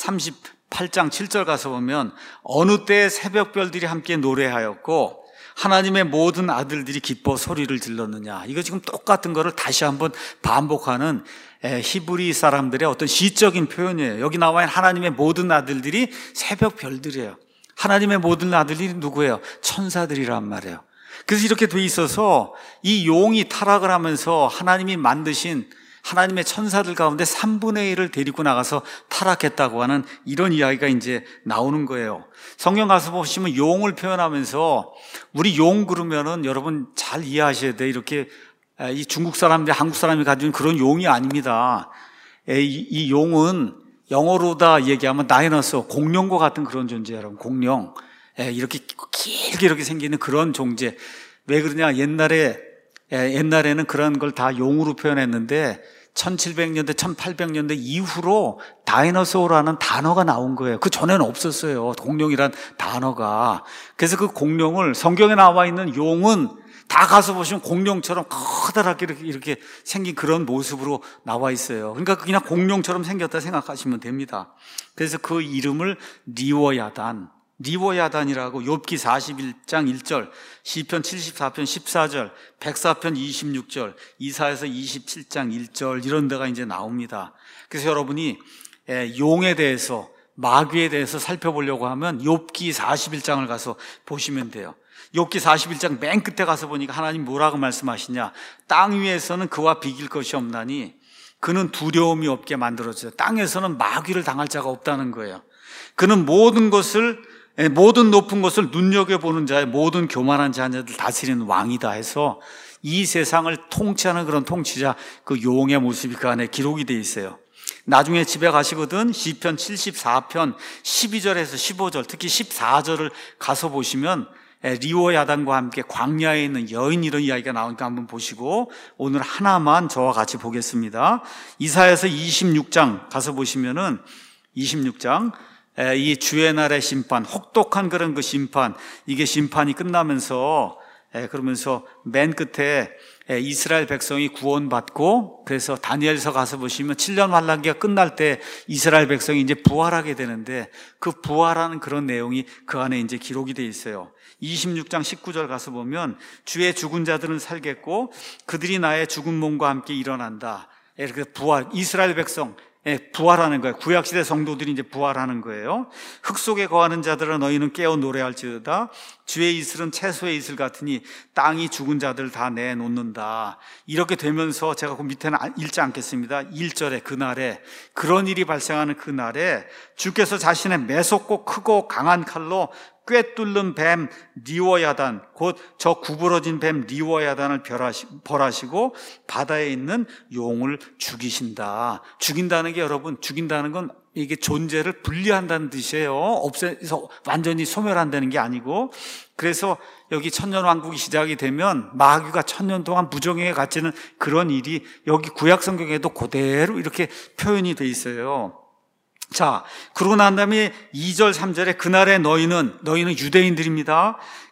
38장 7절 가서 보면 어느 때에 새벽별들이 함께 노래하였고 하나님의 모든 아들들이 기뻐 소리를 질렀느냐. 이거 지금 똑같은 거를 다시 한번 반복하는 히브리 사람들의 어떤 시적인 표현이에요. 여기 나와 있는 하나님의 모든 아들들이 새벽 별들이에요. 하나님의 모든 아들들이 누구예요? 천사들이란 말이에요. 그래서 이렇게 돼 있어서 이 용이 타락을 하면서 하나님이 만드신 하나님의 천사들 가운데 3분의 1을 데리고 나가서 타락했다고 하는 이런 이야기가 이제 나오는 거예요. 성경 가서 보시면 용을 표현하면서, 우리 용 그러면은 여러분 잘 이해하셔야 돼요. 이렇게 이 중국 사람들, 한국 사람이 가진 그런 용이 아닙니다. 이 용은 영어로 얘기하면 다이너소, 공룡과 같은 그런 존재예요. 여러분, 공룡. 이렇게 길게 이렇게 생기는 그런 존재. 왜 그러냐? 옛날에는 그런 걸 다 용으로 표현했는데 1700년대, 1800년대 이후로 다이너소어라는 단어가 나온 거예요. 그 전에는 없었어요. 공룡이란 단어가. 그래서 그 공룡을, 성경에 나와 있는 용은 다 가서 보시면 공룡처럼 커다랗게 이렇게 생긴 그런 모습으로 나와 있어요. 그러니까 그냥 공룡처럼 생겼다 생각하시면 됩니다. 그래서 그 이름을 리워야단이라고 욥기 41장 1절, 시편 74편 14절, 104편 26절, 이사야서 27장 1절 이런 데가 이제 나옵니다. 그래서 여러분이 용에 대해서, 마귀에 대해서 살펴보려고 하면 욥기 41장을 가서 보시면 돼요. 욥기 41장 맨 끝에 가서 보니까 하나님 뭐라고 말씀하시냐? 땅 위에서는 그와 비길 것이 없나니 그는 두려움이 없게 만들어져요. 땅에서는 마귀를 당할 자가 없다는 거예요. 그는 모든 높은 것을 눈여겨보는 자의 모든 교만한 자녀들 다스리는 왕이다 해서 이 세상을 통치하는 그런 통치자, 그 용의 모습이 그 안에 기록이 되어 있어요. 나중에 집에 가시거든 시편 74편 12절에서 15절, 특히 14절을 가서 보시면 리워야단과 함께 광야에 있는 여인 이런 이야기가 나오니까 한번 보시고, 오늘 하나만 저와 같이 보겠습니다. 이사야서 26장 가서 보시면은 26장 이 주의 날의 심판, 혹독한 그런 그 심판, 이게 심판이 끝나면서 그러면서 맨 끝에 이스라엘 백성이 구원받고, 그래서 다니엘서 가서 보시면 7년 환란기가 끝날 때 이스라엘 백성이 이제 부활하게 되는데, 그 부활하는 그런 내용이 그 안에 이제 기록이 되어 있어요. 26장 19절 가서 보면 주의 죽은 자들은 살겠고 그들이 나의 죽은 몸과 함께 일어난다. 이렇게 부활, 이스라엘 백성 부활하는 거예요. 구약시대 성도들이 이제 부활하는 거예요. 흙 속에 거하는 자들아 너희는 깨어 노래할지어다. 주의 이슬은 채소의 이슬 같으니 땅이 죽은 자들 다 내놓는다. 이렇게 되면서 제가 그 밑에는 읽지 않겠습니다. 1절에 그날에, 그런 일이 발생하는 그날에 주께서 자신의 매섭고 크고 강한 칼로 꿰뚫는 뱀 리워야단, 곧 저 구부러진 뱀 리워야단을 벌하시고 바다에 있는 용을 죽이신다. 죽인다는 게, 여러분, 죽인다는 건 이게 존재를 분리한다는 뜻이에요. 없애서 완전히 소멸한다는 게 아니고. 그래서 여기 천년왕국이 시작이 되면 마귀가 1000년 동안 무정행에 갇히는 그런 일이 여기 구약 성경에도 그대로 이렇게 표현이 돼 있어요. 자, 그러고 난 다음에 2절 3절에 그날에 너희는 유대인들입니다.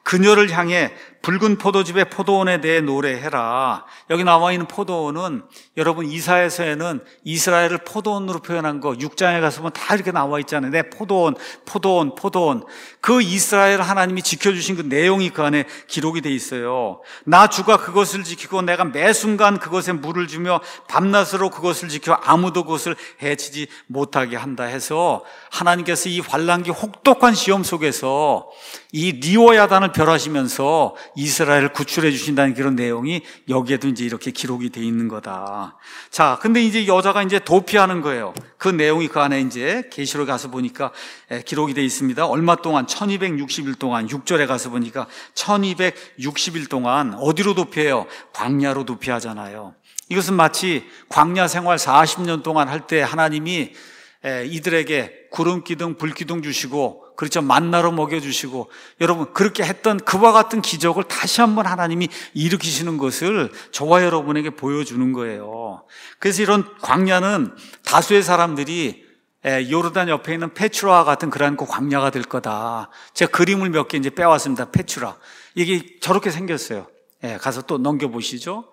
그녀를 향해 붉은 포도즙의 포도원에 대해 노래해라. 여기 나와 있는 포도원은 여러분 이사야서에는 이스라엘을 포도원으로 표현한 거 6장에 가서 보면 다 이렇게 나와 있잖아요. 네, 포도원. 그 이스라엘 하나님이 지켜주신 그 내용이 그 안에 기록이 돼 있어요. 나 주가 그것을 지키고 내가 매 순간 그것에 물을 주며 밤낮으로 그것을 지켜 아무도 그것을 해치지 못하게 한다 해서 하나님께서 이 환난기 혹독한 시험 속에서 이 리워야단을 멸하시면서 이스라엘을 구출해 주신다는 그런 내용이 여기에도 이제 이렇게 기록이 돼 있는 거다. 자, 근데 이제 여자가 이제 도피하는 거예요. 그 내용이 그 안에 이제 계시록에 가서 보니까 기록이 돼 있습니다. 얼마 동안 1260일 동안 6절에 가서 보니까 1260일 동안 어디로 도피해요? 광야로 도피하잖아요. 이것은 마치 광야 생활 40년 동안 할 때 하나님이 이들에게 구름기둥, 불기둥 주시고 그렇죠. 만나로 먹여주시고 여러분 그렇게 했던 그와 같은 기적을 다시 한번 하나님이 일으키시는 것을 저와 여러분에게 보여주는 거예요. 그래서 이런 광야는 다수의 사람들이 요르단 옆에 있는 페추라와 같은 그러한 그 광야가 될 거다. 제가 그림을 몇 개 이제 빼왔습니다. 페추라. 이게 저렇게 생겼어요. 가서 또 넘겨보시죠.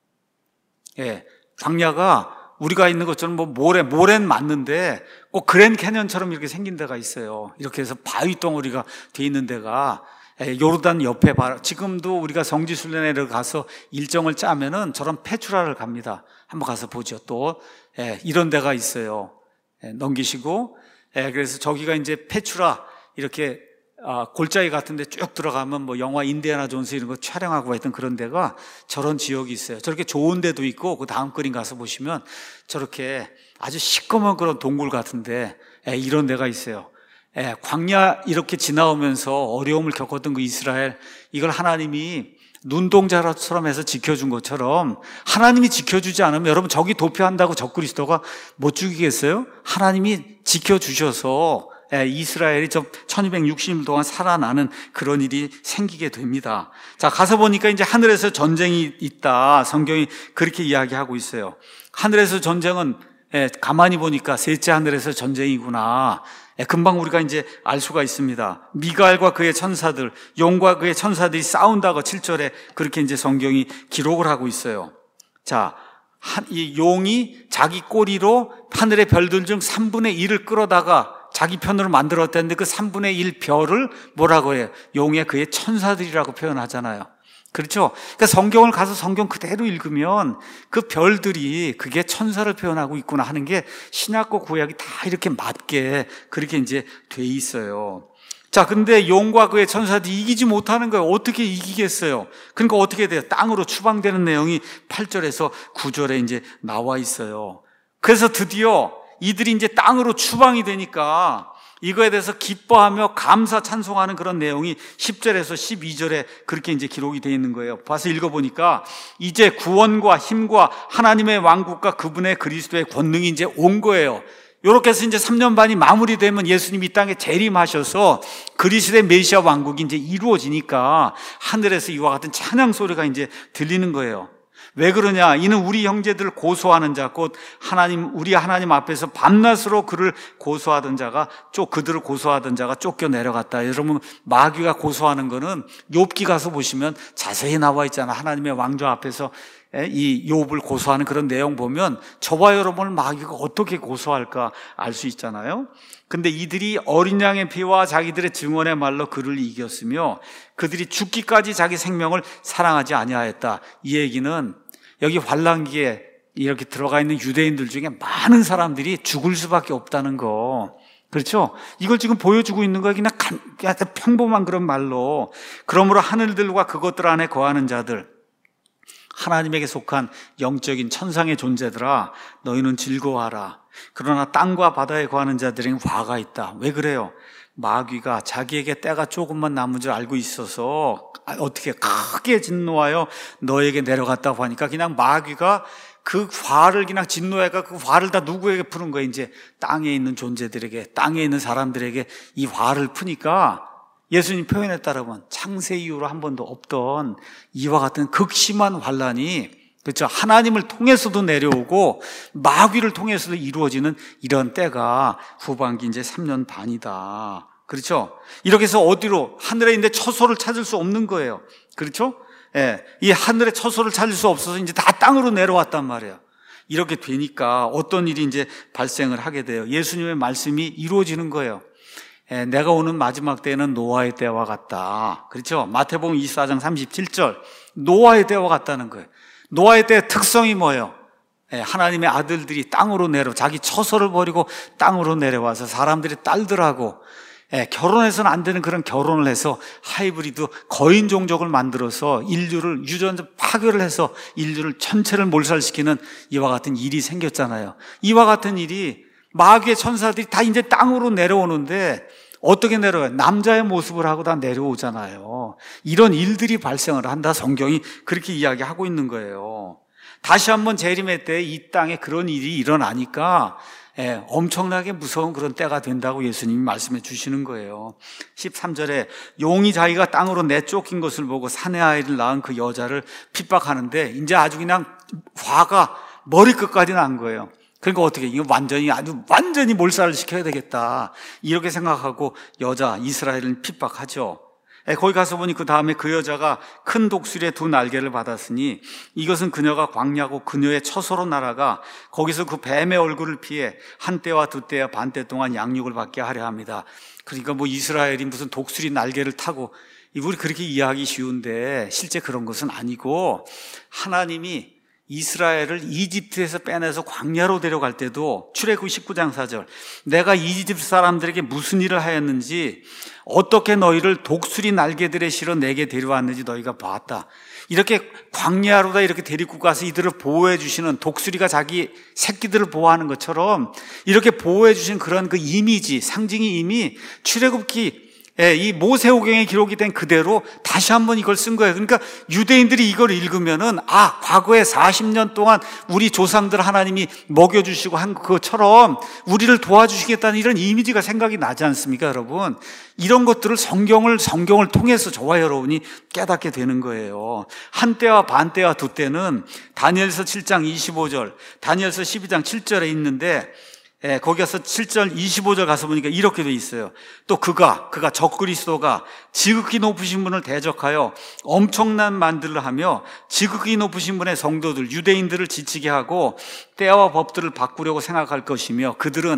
광야가 우리가 있는 것처럼 모래는 맞는데 꼭 그랜 캐년처럼 이렇게 생긴 데가 있어요. 이렇게 해서 바위 덩어리가 돼 있는 데가 요르단 옆에 지금도 우리가 성지순례를 가서 일정을 짜면은 저런 페추라를 갑니다. 한번 가서 보죠. 또 이런 데가 있어요. 넘기시고 그래서 저기가 이제 페추라 이렇게 골짜기 같은 데 쭉 들어가면 뭐 영화 인디애나 존스 이런 거 촬영하고 했던 그런 데가 저런 지역이 있어요. 저렇게 좋은 데도 있고 그 다음 그림 가서 보시면 저렇게 아주 시꺼먼 그런 동굴 같은데 이런 데가 있어요. 광야 이렇게 지나오면서 어려움을 겪었던 그 이스라엘, 이걸 하나님이 눈동자처럼 해서 지켜준 것처럼 하나님이 지켜주지 않으면 여러분 저기 도피한다고 적그리스도가 못 죽이겠어요? 하나님이 지켜주셔서 이스라엘이 1260일 동안 살아나는 그런 일이 생기게 됩니다. 자, 가서 보니까 이제 하늘에서 전쟁이 있다. 성경이 그렇게 이야기하고 있어요. 하늘에서 전쟁은 가만히 보니까 셋째 하늘에서 전쟁이구나. 금방 우리가 이제 알 수가 있습니다. 미가엘과 그의 천사들, 용과 그의 천사들이 싸운다고 7절에 그렇게 이제 성경이 기록을 하고 있어요. 자, 이 용이 자기 꼬리로 하늘의 별들 중 3분의 1을 끌어다가 자기 편으로 만들었다는데 그 3분의 1 별을 뭐라고 해요? 용의 그의 천사들이라고 표현하잖아요. 그렇죠? 그러니까 성경을 가서 성경 그대로 읽으면 그 별들이 그게 천사를 표현하고 있구나 하는 게 신약과 구약이 다 이렇게 맞게 그렇게 이제 돼 있어요. 자, 근데 용과 그의 천사들이 이기지 못하는 거예요. 어떻게 이기겠어요? 그러니까 어떻게 돼요? 땅으로 추방되는 내용이 8절에서 9절에 이제 나와 있어요. 그래서 드디어 이들이 이제 땅으로 추방이 되니까 이거에 대해서 기뻐하며 감사 찬송하는 그런 내용이 10절에서 12절에 그렇게 이제 기록이 되어 있는 거예요. 봐서 읽어보니까 이제 구원과 힘과 하나님의 왕국과 그분의 그리스도의 권능이 이제 온 거예요. 이렇게 해서 이제 3년 반이 마무리되면 예수님이 이 땅에 재림하셔서 그리스도의 메시아 왕국이 이제 이루어지니까 하늘에서 이와 같은 찬양 소리가 이제 들리는 거예요. 왜 그러냐? 이는 우리 형제들을 고소하는 자, 곧 우리 하나님 앞에서 밤낮으로 그들을 고소하던 자가 쫓겨 내려갔다. 여러분, 마귀가 고소하는 거는 욥기 가서 보시면 자세히 나와 있잖아. 하나님의 왕좌 앞에서 이 욥을 고소하는 그런 내용 보면 저와 여러분을 마귀가 어떻게 고소할까 알 수 있잖아요. 근데 이들이 어린 양의 피와 자기들의 증언의 말로 그를 이겼으며 그들이 죽기까지 자기 생명을 사랑하지 아니하였다. 이 얘기는 여기 환난기에 이렇게 들어가 있는 유대인들 중에 많은 사람들이 죽을 수밖에 없다는 거. 그렇죠? 이걸 지금 보여주고 있는 거야. 그냥 평범한 그런 말로. 그러므로 하늘들과 그것들 안에 거하는 자들, 하나님에게 속한 영적인 천상의 존재들아, 너희는 즐거워하라. 그러나 땅과 바다에 거하는 자들에게는 화가 있다. 왜 그래요? 마귀가 자기에게 때가 조금만 남은 줄 알고 있어서 어떻게 크게 진노하여 너에게 내려갔다고 하니까 그냥 마귀가 그 화를 그냥 진노해가 그 화를 다 누구에게 푸는 거예요? 이제 땅에 있는 존재들에게, 땅에 있는 사람들에게 이 화를 푸니까 예수님 표현에 따르면 창세 이후로 한 번도 없던 이와 같은 극심한 환난이, 그렇죠, 하나님을 통해서도 내려오고 마귀를 통해서도 이루어지는 이런 때가 후반기 이제 3년 반이다. 그렇죠? 이렇게 해서 어디로? 하늘에 있는데 처소를 찾을 수 없는 거예요. 그렇죠? 예, 이 하늘에 처소를 찾을 수 없어서 이제 다 땅으로 내려왔단 말이에요. 이렇게 되니까 어떤 일이 이제 발생을 하게 돼요. 예수님의 말씀이 이루어지는 거예요. 예, 내가 오는 마지막 때는 노아의 때와 같다. 그렇죠? 마태복음 24장 37절. 노아의 때와 같다는 거예요. 노아의 때의 특성이 뭐예요? 예, 하나님의 아들들이 땅으로 자기 처소를 버리고 땅으로 내려와서 사람들이 딸들하고 결혼해서는 안 되는 그런 결혼을 해서 하이브리드 거인 종족을 만들어서 인류를 유전 파괴를 해서 인류를 전체를 몰살시키는 이와 같은 일이 생겼잖아요. 이와 같은 일이 마귀의 천사들이 다 이제 땅으로 내려오는데 어떻게 내려와요? 남자의 모습을 하고 다 내려오잖아요. 이런 일들이 발생을 한다. 성경이 그렇게 이야기하고 있는 거예요. 다시 한번 재림의 때 이 땅에 그런 일이 일어나니까 엄청나게 무서운 그런 때가 된다고 예수님이 말씀해 주시는 거예요. 13절에 용이 자기가 땅으로 내쫓긴 것을 보고 사내 아이를 낳은 그 여자를 핍박하는데 이제 아주 그냥 화가 머리끝까지 난 거예요. 그러니까 어떻게 이거 완전히 몰살을 시켜야 되겠다 이렇게 생각하고 여자 이스라엘을 핍박하죠. 거기 가서 보니 그 다음에 그 여자가 큰 독수리의 2 날개를 받았으니 이것은 그녀가 광야고 그녀의 처소로 날아가 거기서 그 뱀의 얼굴을 피해 한때와 2때와 반때 동안 양육을 받게 하려 합니다. 그러니까 뭐 이스라엘이 무슨 독수리 날개를 타고, 우리 그렇게 이해하기 쉬운데 실제 그런 것은 아니고, 하나님이 이스라엘을 이집트에서 빼내서 광야로 데려갈 때도 출애굽 19장 4절 내가 이집트 사람들에게 무슨 일을 하였는지 어떻게 너희를 독수리 날개들에 실어 내게 데려왔는지 너희가 봤다. 이렇게 광야로다 이렇게 데리고 가서 이들을 보호해 주시는, 독수리가 자기 새끼들을 보호하는 것처럼 이렇게 보호해 주신 그런 그 이미지, 상징이 이미 출애굽기 이 모세오경에 기록이 된 그대로 다시 한번 이걸 쓴 거예요. 그러니까 유대인들이 이걸 읽으면은 과거에 40년 동안 우리 조상들 하나님이 먹여주시고 한 것처럼 우리를 도와주시겠다는 이런 이미지가 생각이 나지 않습니까, 여러분? 이런 것들을 성경을 통해서 저와 여러분이 깨닫게 되는 거예요. 한때와 반때와 2때는 다니엘서 7장 25절, 다니엘서 12장 7절에 있는데, 거기 가서 7절 25절 가서 보니까 이렇게 돼 있어요. 또 그가 적그리스도가 지극히 높으신 분을 대적하여 엄청난 만들을 하며 지극히 높으신 분의 성도들 유대인들을 지치게 하고 때와 법들을 바꾸려고 생각할 것이며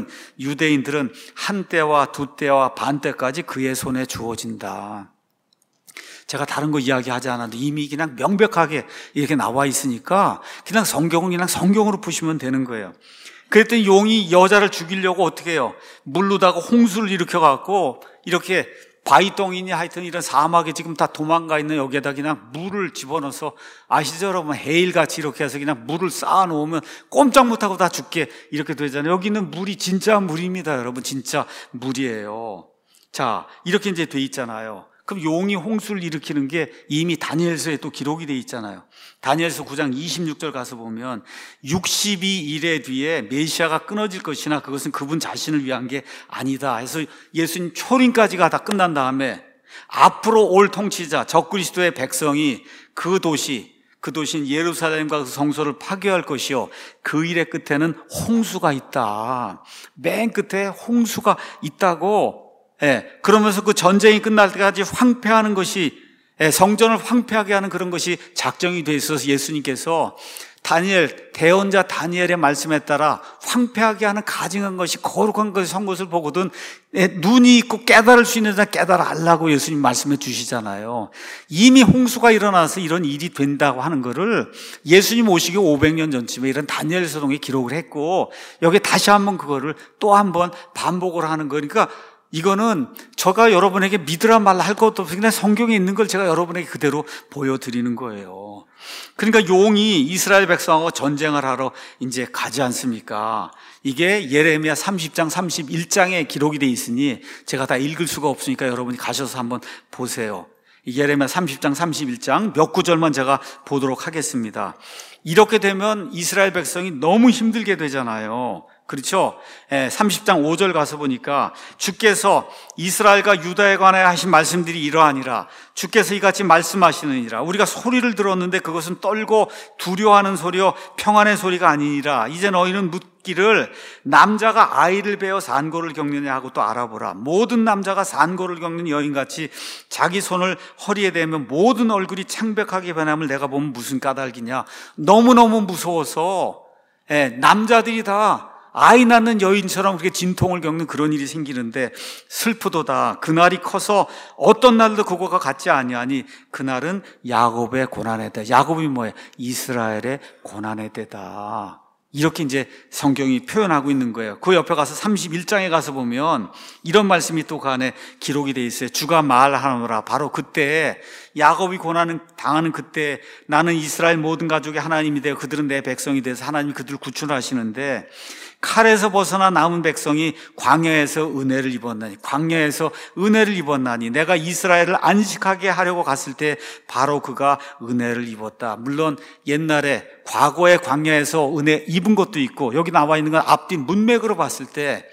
유대인들은 한때와 2때와 반때까지 그의 손에 주어진다. 제가 다른 거 이야기하지 않아도 이미 그냥 명백하게 이렇게 나와 있으니까 그냥 성경은 그냥 성경으로 푸시면 되는 거예요. 그랬더니 용이 여자를 죽이려고 어떻게 해요? 물르다가 홍수를 일으켜갖고 이렇게 바위덩이니 하여튼 이런 사막에 지금 다 도망가 있는 여기에다 그냥 물을 집어넣어서, 아시죠 여러분? 해일같이 이렇게 해서 그냥 물을 쌓아놓으면 꼼짝 못하고 다 죽게 이렇게 되잖아요. 여기는 물이 진짜 물입니다, 여러분. 진짜 물이에요. 자, 이렇게 이제 돼 있잖아요. 그럼 용이 홍수를 일으키는 게 이미 다니엘서에 또 기록이 돼 있잖아요. 다니엘서 9장 26절 가서 보면 62일의 뒤에 메시아가 끊어질 것이나 그것은 그분 자신을 위한 게 아니다 해서 예수님 초림까지가 다 끝난 다음에 앞으로 올 통치자 적그리스도의 백성이 그 도시인 예루살렘과 그 성소를 파괴할 것이요 그 일의 끝에는 홍수가 있다. 맨 끝에 홍수가 있다고. 그러면서 그 전쟁이 끝날 때까지 황폐하는 것이, 성전을 황폐하게 하는 그런 것이 작정이 돼 있어서 예수님께서 대언자 다니엘의 말씀에 따라 황폐하게 하는 가증한 것이 거룩한 것이 선 것을 보거든 눈이 있고 깨달을 수 있는 자 깨달아 알라고 예수님 말씀해 주시잖아요. 이미 홍수가 일어나서 이런 일이 된다고 하는 거를 예수님 오시기 500년 전쯤에 이런 다니엘 서동에 기록을 했고, 여기 다시 한번 그거를 또 한번 반복을 하는 거니까 이거는 제가 여러분에게 믿으라 말라 할 것도 없이 그냥 성경에 있는 걸 제가 여러분에게 그대로 보여드리는 거예요. 그러니까 용이 이스라엘 백성하고 전쟁을 하러 이제 가지 않습니까? 이게 예레미야 30장 31장에 기록이 돼 있으니 제가 다 읽을 수가 없으니까 여러분이 가셔서 한번 보세요. 예레미야 30장 31장 몇 구절만 제가 보도록 하겠습니다. 이렇게 되면 이스라엘 백성이 너무 힘들게 되잖아요. 그렇죠? 30장 5절 가서 보니까 주께서 이스라엘과 유다에 관하여 하신 말씀들이 이러하니라. 주께서 이같이 말씀하시느니라. 우리가 소리를 들었는데 그것은 떨고 두려워하는 소리요 평안의 소리가 아니니라. 이제 너희는 묻기를 남자가 아이를 베어 산고를 겪느냐 하고 또 알아보라. 모든 남자가 산고를 겪는 여인같이 자기 손을 허리에 대면 모든 얼굴이 창백하게 변함을 내가 보면 무슨 까닭이냐. 너무너무 무서워서 남자들이 다 아이 낳는 여인처럼 그렇게 진통을 겪는 그런 일이 생기는데 슬프도다. 그날이 커서 어떤 날도 그거가 같지 아니하니 그날은 야곱의 고난의 때. 야곱이 뭐예요? 이스라엘의 고난의 때다. 이렇게 이제 성경이 표현하고 있는 거예요. 그 옆에 가서 31장에 가서 보면 이런 말씀이 또 그 안에 기록이 돼 있어요. 주가 말하노라. 바로 그때 야곱이 고난을 당하는 그때 나는 이스라엘 모든 가족의 하나님이 되어 그들은 내 백성이 돼서 하나님이 그들을 구출하시는데 칼에서 벗어나 남은 백성이 광야에서 은혜를 입었나니 광야에서 은혜를 입었나니 내가 이스라엘을 안식하게 하려고 갔을 때 바로 그가 은혜를 입었다. 물론 옛날에 과거의 광야에서 은혜 입은 것도 있고 여기 나와 있는 건 앞뒤 문맥으로 봤을 때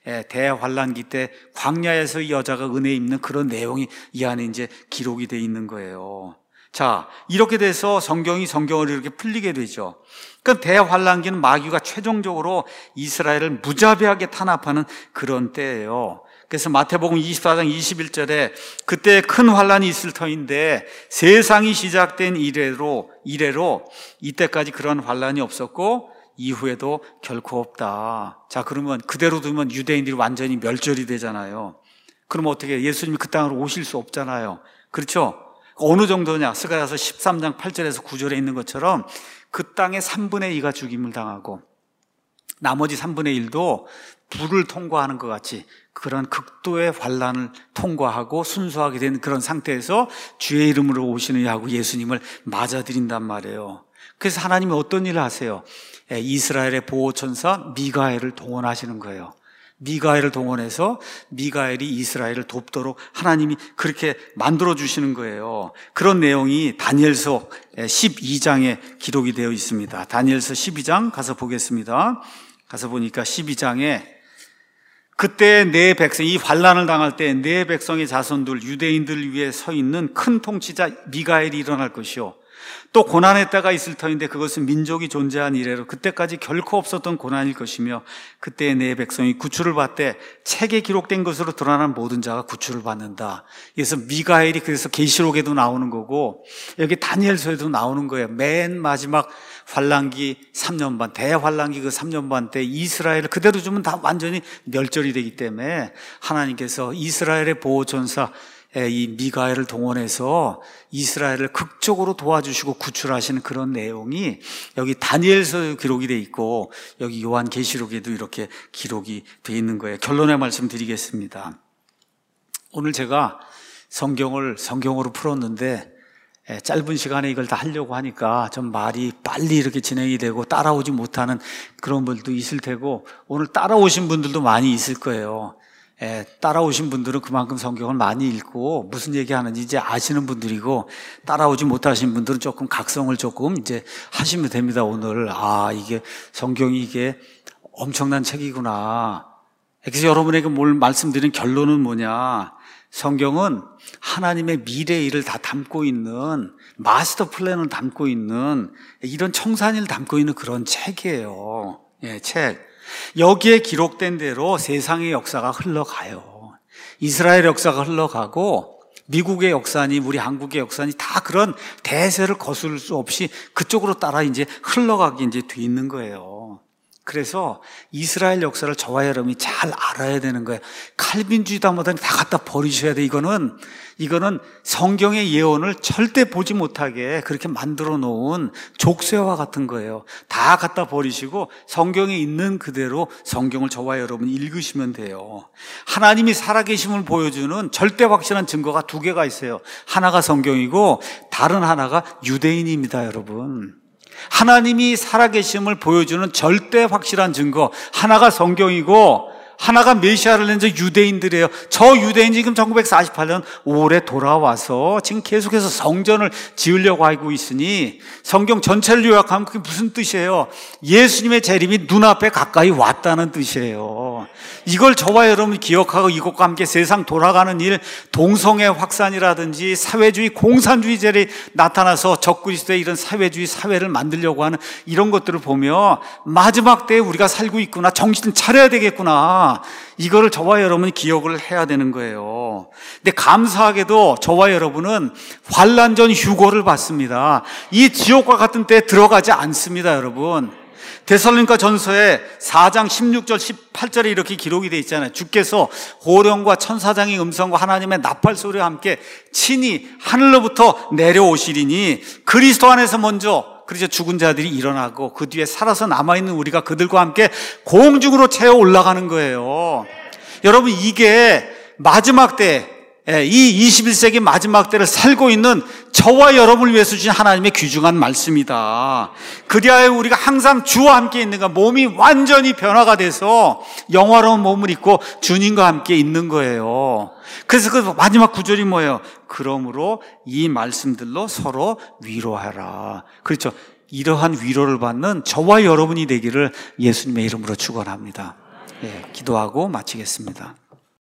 대환란기 때 광야에서 이 여자가 은혜 입는 그런 내용이 이 안에 이제 기록이 돼 있는 거예요. 자, 이렇게 돼서 성경을 이렇게 풀리게 되죠. 그러니까 대환란기는 마귀가 최종적으로 이스라엘을 무자비하게 탄압하는 그런 때예요. 그래서 마태복음 24장 21절에 그때 큰 환란이 있을 터인데 세상이 시작된 이래로 이때까지 그런 환란이 없었고 이후에도 결코 없다. 자, 그러면 그대로 두면 유대인들이 완전히 멸절이 되잖아요. 그럼 어떻게 예수님이 그 땅으로 오실 수 없잖아요. 그렇죠? 어느 정도냐? 스가랴서 13장 8절에서 9절에 있는 것처럼 그 땅의 3분의 2가 죽임을 당하고 나머지 3분의 1도 불을 통과하는 것 같이 그런 극도의 환란을 통과하고 순수하게 된 그런 상태에서 주의 이름으로 오시느냐 하고 예수님을 맞아들인단 말이에요. 그래서 하나님이 어떤 일을 하세요? 이스라엘의 보호천사 미가엘을 동원하시는 거예요. 미가엘을 동원해서 미가엘이 이스라엘을 돕도록 하나님이 그렇게 만들어주시는 거예요. 그런 내용이 다니엘서 12장에 기록이 되어 있습니다. 다니엘서 12장 가서 보겠습니다. 가서 보니까 12장에 그때 내 백성, 이 환란을 당할 때 내 백성의 자손들 유대인들 위에 서 있는 큰 통치자 미가엘이 일어날 것이요 또 고난의 때가 있을 터인데 그것은 민족이 존재한 이래로 그때까지 결코 없었던 고난일 것이며 그때 내 백성이 구출을 받되 책에 기록된 것으로 드러난 모든 자가 구출을 받는다. 그래서 미가엘이 그래서 계시록에도 나오는 거고 여기 다니엘서에도 나오는 거예요. 맨 마지막 환란기 3년 반, 대환란기 그 3년 반 때 이스라엘을 그대로 주면 다 완전히 멸절이 되기 때문에 하나님께서 이스라엘의 보호천사 이 미가엘을 동원해서 이스라엘을 극적으로 도와주시고 구출하시는 그런 내용이 여기 다니엘서 기록이 돼 있고 여기 요한계시록에도 이렇게 기록이 돼 있는 거예요. 결론의 말씀 드리겠습니다. 오늘 제가 성경으로 풀었는데 짧은 시간에 이걸 다 하려고 하니까 좀 말이 빨리 이렇게 진행이 되고 따라오지 못하는 그런 분들도 있을 테고 오늘 따라오신 분들도 많이 있을 거예요. 따라오신 분들은 그만큼 성경을 많이 읽고 무슨 얘기하는지 이제 아시는 분들이고 따라오지 못하신 분들은 조금 각성을 조금 이제 하시면 됩니다. 오늘 이게 성경이 이게 엄청난 책이구나. 그래서 여러분에게 뭘 말씀드린 결론은 뭐냐? 성경은 하나님의 미래의 일을 다 담고 있는 마스터 플랜을 담고 있는 이런 청산일을 담고 있는 그런 책이에요. 책. 여기에 기록된 대로 세상의 역사가 흘러가요. 이스라엘 역사가 흘러가고 미국의 역사니 우리 한국의 역사니 다 그런 대세를 거스를 수 없이 그쪽으로 따라 이제 흘러가게 이제 돼 있는 거예요. 그래서 이스라엘 역사를 저와 여러분이 잘 알아야 되는 거예요. 칼빈주의다 뭐다 다 갖다 버리셔야 돼. 이거는 성경의 예언을 절대 보지 못하게 그렇게 만들어 놓은 족쇄와 같은 거예요. 다 갖다 버리시고 성경에 있는 그대로 성경을 저와 여러분이 읽으시면 돼요. 하나님이 살아계심을 보여주는 절대 확실한 증거가 두 개가 있어요. 하나가 성경이고 다른 하나가 유대인입니다, 여러분. 하나님이 살아계심을 보여주는 절대 확실한 증거 하나가 성경이고 하나가 메시아를 낸 저 유대인들이에요. 저 유대인이 지금 1948년 5월에 돌아와서 지금 계속해서 성전을 지으려고 하고 있으니 성경 전체를 요약하면 그게 무슨 뜻이에요? 예수님의 재림이 눈앞에 가까이 왔다는 뜻이에요. 이걸 저와 여러분이 기억하고 이것과 함께 세상 돌아가는 일, 동성애 확산이라든지 사회주의 공산주의자들이 나타나서 적그리스도의 이런 사회주의 사회를 만들려고 하는 이런 것들을 보며 마지막 때에 우리가 살고 있구나, 정신 차려야 되겠구나, 이거를 저와 여러분이 기억을 해야 되는 거예요. 근데 감사하게도 저와 여러분은 환난 전 휴거를 받습니다. 이 지옥과 같은 때에 들어가지 않습니다, 여러분. 데살로니가 전서에 4장 16절 18절에 이렇게 기록이 되어 있잖아요. 주께서 호령과 천사장의 음성과 하나님의 나팔 소리와 함께 친히 하늘로부터 내려오시리니 그리스도 안에서 먼저, 그래서 죽은 자들이 일어나고 그 뒤에 살아서 남아있는 우리가 그들과 함께 공중으로 채워 올라가는 거예요. 여러분, 이게 마지막 때, 이 21세기 마지막 때를 살고 있는 저와 여러분을 위해서 주신 하나님의 귀중한 말씀이다. 그리하여 우리가 항상 주와 함께 있는가, 몸이 완전히 변화가 돼서 영화로운 몸을 입고 주님과 함께 있는 거예요. 그래서 그 마지막 구절이 뭐예요? 그러므로 이 말씀들로 서로 위로하라. 그렇죠. 이러한 위로를 받는 저와 여러분이 되기를 예수님의 이름으로 축원합니다. 기도하고 마치겠습니다.